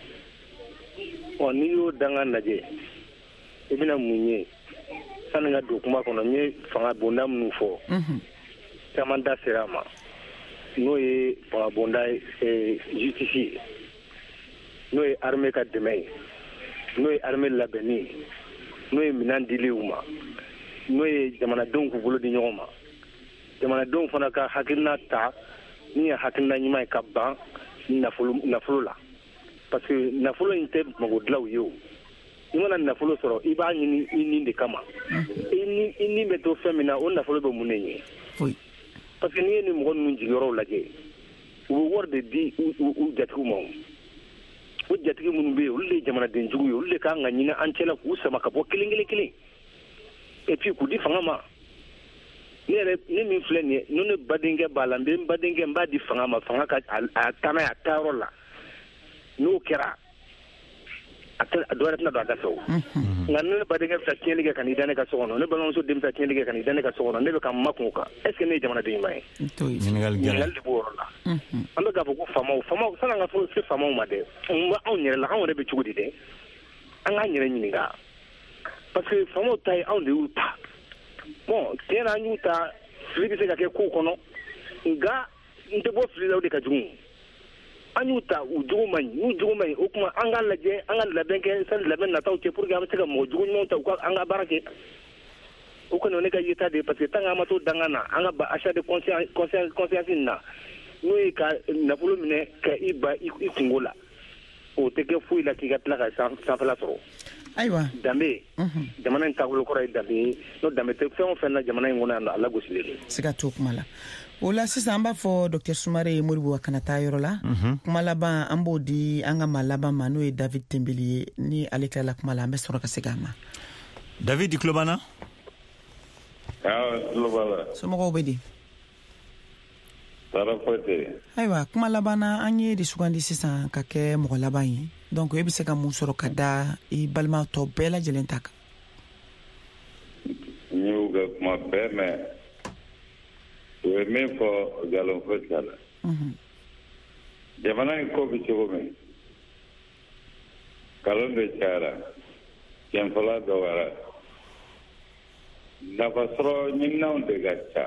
n'i y'o dangan lajɛ i bɛna mun ye sanni ka don kuma kɔnɔ n ye fanga bonda minnu fɔ caman da sera a ma n'o ye fanga bonda justice ye n'o ye armée ka dɛmɛ ye n'o ye armée labɛnni ye n'o ye minɛn dili u ma n'o ye jamanadenw k'u bolo di ɲɔgɔn ma jamanadenw fana ka hakilina ta min ye hakilina ɲuman ye ka ban nafolo la parce que nafolo in tɛ magodilaw ye o i mana nafolo sɔrɔ i b'a ɲini i nin de kama i nin bɛ to fɛn min na o nafolo bɛ mun de ɲɛ parce que n'i ye ni mɔgɔ ninnu jigiyɔrɔw lajɛ u bɛ wari de di u jatigiw ma o jatigi minnu bɛ yen olu de ye jamanaden jugu ye olu de kan ka ɲini an cɛla k'u sama ka bɔ kelen kelen kelen et puis k'u di fanga ma ne min filɛ nin ye n'o ne badenkɛ b'a la n bɛ n badenkɛ n b'a di fanga ma fanga ka a taa n'a ye a taayɔrɔ la n'o kɛra dɔ wɛrɛ tɛna don a da fɛ o nka ne badenkɛ bɛ taa tiɲɛli kɛ ka n'i da ne ka so kɔnɔ ne balimamuso den bɛ taa tiɲɛli kɛ ka n'i da ne ka so kɔnɔ ne bɛ ka n makun o kan est ce que ne ye jamanaden ɲuman ye ɲininkali de b'o yɔrɔ la an bɛ k'a fɔ ko faamaw sanni an ka fɔ se faamaw ma dɛ anw yɛrɛ la anw yɛrɛ bɛ cogo di dɛ an k'an yɛrɛ ɲininka parce que faamaw ta ye anw de y'u ta bon tiɲɛ na an y'u ta fili bɛ se ka kɛ kow kɔnɔ nka n tɛ bɔ fili la o de ka jugu an y'u ta u jogo man ɲi n'u jogo man ɲi o kuma an ka lajɛ an ka labɛn kɛ sani labɛn nataw cɛ pour que an bɛ se ka mɔgɔ jugu ɲumanw ta an ka baara kɛ o kɔni o ne ka yeta de ye parce que tant que an ma to dangan na an ka ba achat de conscience na n'o ye ka nafolo minɛ ka i ba i kungo la o tɛ kɛ foyi la k'i ka tila ka sanfɛla sɔrɔ ayiwa danbe jamana in taabolo kɔrɔ ye danbe ye n'o danbe tɛ fɛn o fɛn na jamana in kɔnɔ yan nɔ a lagosilen don siga t'o kuma la o la sisan an b'a fɔ docteur Sumare Moribo a kana taa yɔrɔ la kuma laban an b'o di an ka maa laban ma n'o ye David Tembeli ye ni ale tilala kuma la an bɛ sɔrɔ ka segin a ma David tulo b'an na somɔgɔw bɛ di ayiwa kuma laban na an ye de sugandi sisan ka kɛ mɔgɔ laban ye donc e bɛ se ka mun sɔrɔ ka da i balima tɔ bɛɛ lajɛlen ta kan n y'u ka kuma bɛɛ mɛn u ye min fɔ nkalon foyi t'a la jamana in ko bɛ cogo min nkalon de cayara cɛnfɔla dɔgɔyara nafasɔrɔ ɲininaw de ka ca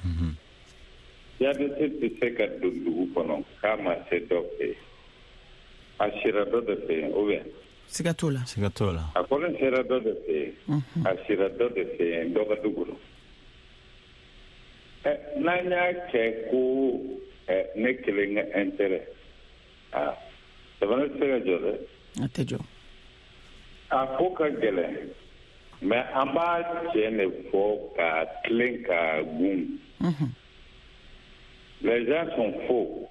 jadisi tɛ se ka don dugu kɔnɔ k'a ma se dɔ fɛ yen a sira dɔ de fɛ yen ou bien siga t'o la a kɔni sera dɔ de fɛ yen a sira dɔ de fɛ yen dɔ ka dugu la n'an y'a kɛ ko ne kelen ka intérêt jamana tɛ se ka jɔ dɛ a tɛ jɔ a ko ka gɛlɛn mais an b'a cɛ ne fɔ ka tilen ka gun. Les gens sont faux.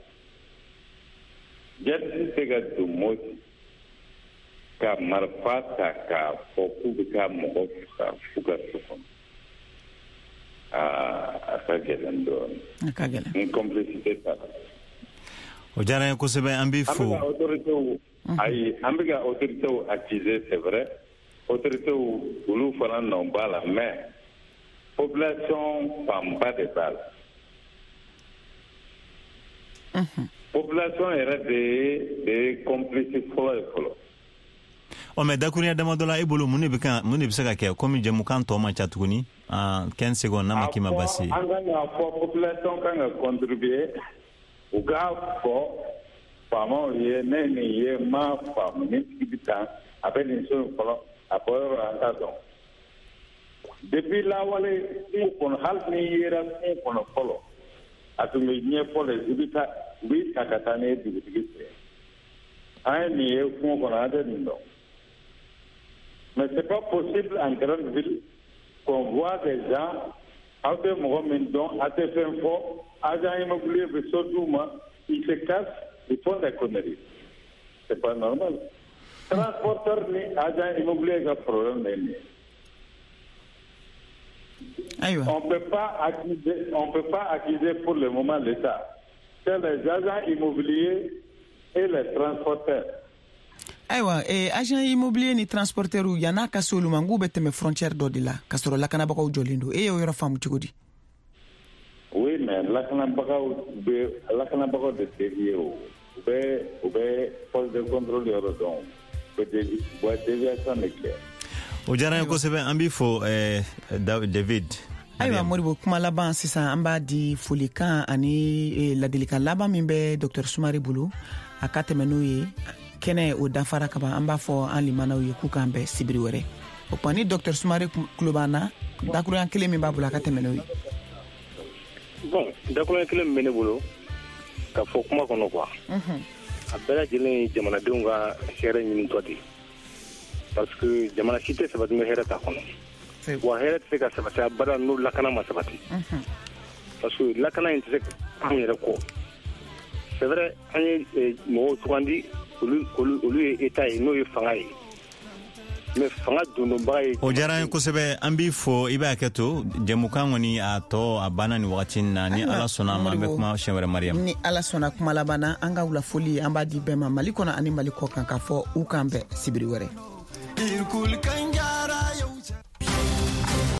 Jati se ka don Moti ka marifa ta k'a fɔ k'u bɛ taa mɔgɔ faga f'u ka so kɔnɔ. A ka gɛlɛn dɔɔnin. A ka gɛlɛn. Ni complicité t'a la. O diyara n ye kosɛbɛ an b'i fo. Ayi an bɛ ka autorités accuser c'est vrai. Autorités olu fana nɔ b'a la mais population fanba de b'a la. Population yɛrɛ de ye complice fɔlɔ ye fɔlɔ. Mais dakurunya dama dɔ la e bolo mun de bɛ se ka kɛ komi jɛmukan tɔ man ca tuguni 15 secondes n'a ma k'i ma basi ye. An kan k'a fɔ population kan ka contribuer u k'a fɔ faamaw ye ne nin ye ma faamu ni tigi bɛ taa a bɛ nin so in fɔlɔ a bɔ yɔrɔ an t'a dɔn. Depuis lawale kungo kɔnɔ hali n'i yera kungo kɔnɔ fɔlɔ a tun bɛ ɲɛfɔ le u bɛ ta ka taa n'i ye dugutigi fɛ. An ye nin ye kungo kɔnɔ an tɛ nin dɔn. Mais c'est pas possible en grande ville qu'on voit des gens, à des moments, à des infos, agents immobiliers, ils se cassent, ils font des conneries. C'est pas normal. Transporteur ni agent immobilier a problème. On peut pas accuser pour le moment l'État. C'est les agents immobiliers et les transporteurs. Ayiwa agent immobilier ni transporteur yana ka se olu ma ng'u bɛ tɛmɛ frontière dɔ de la ka sɔrɔ lakanabagaw jɔlen don e y'o yɔrɔ faamu cogo di? Oui, mais lakanabagaw de dévier o bɛ poste de contrôle yɔrɔ dɔn o bɛ déviation de kɛ. O diyara n ye kosɛbɛ an b'i fo David. Ayiwa Moribo kuma laban sisan an b'a di folikan ani ladilikan laban min bɛ Dr Sumare bolo a ka tɛmɛ n'o ye kɛnɛ o dafara ka ban an b'a fɔ an limanaw ye k'u k'an bɛɛ sibiri wɛrɛ o kuma ni Dr Sumare tulo b'an na dakuruɲan kelen min b'a bolo a ka tɛmɛ n'o ye. Bon dakuruɲan kelen min bɛ ne bolo ka fɔ kuma kɔnɔ quoi a bɛɛ lajɛlen ye jamanadenw ka hɛrɛ ɲinitɔ de parce que jamana si tɛ sabati ni hɛrɛ t'a kɔnɔ wa hɛrɛ tɛ se ka sabati abada n'o lakana ma sabati parce que lakana in tɛ se ka an yɛrɛ kɔ c'est vrai an ye mɔgɔw sugandi olu ye État ye n'o ye fanga ye mais fanga dondonbaga ye. O diyara n ye kosɛbɛ an b'i fo i b'a kɛ to jɛmukan kɔni a tɔ a banna nin wagati na ni Ala sɔnna ma an bɛ kuma siɲɛ wɛrɛ Mariam. Ni Ala sɔnna kuma laban na an ka wulafoli an b'a di bɛɛ ma Mali kɔnɔ ani Mali kɔ kan k'a fɔ u k'an bɛɛ sibiri wɛrɛ.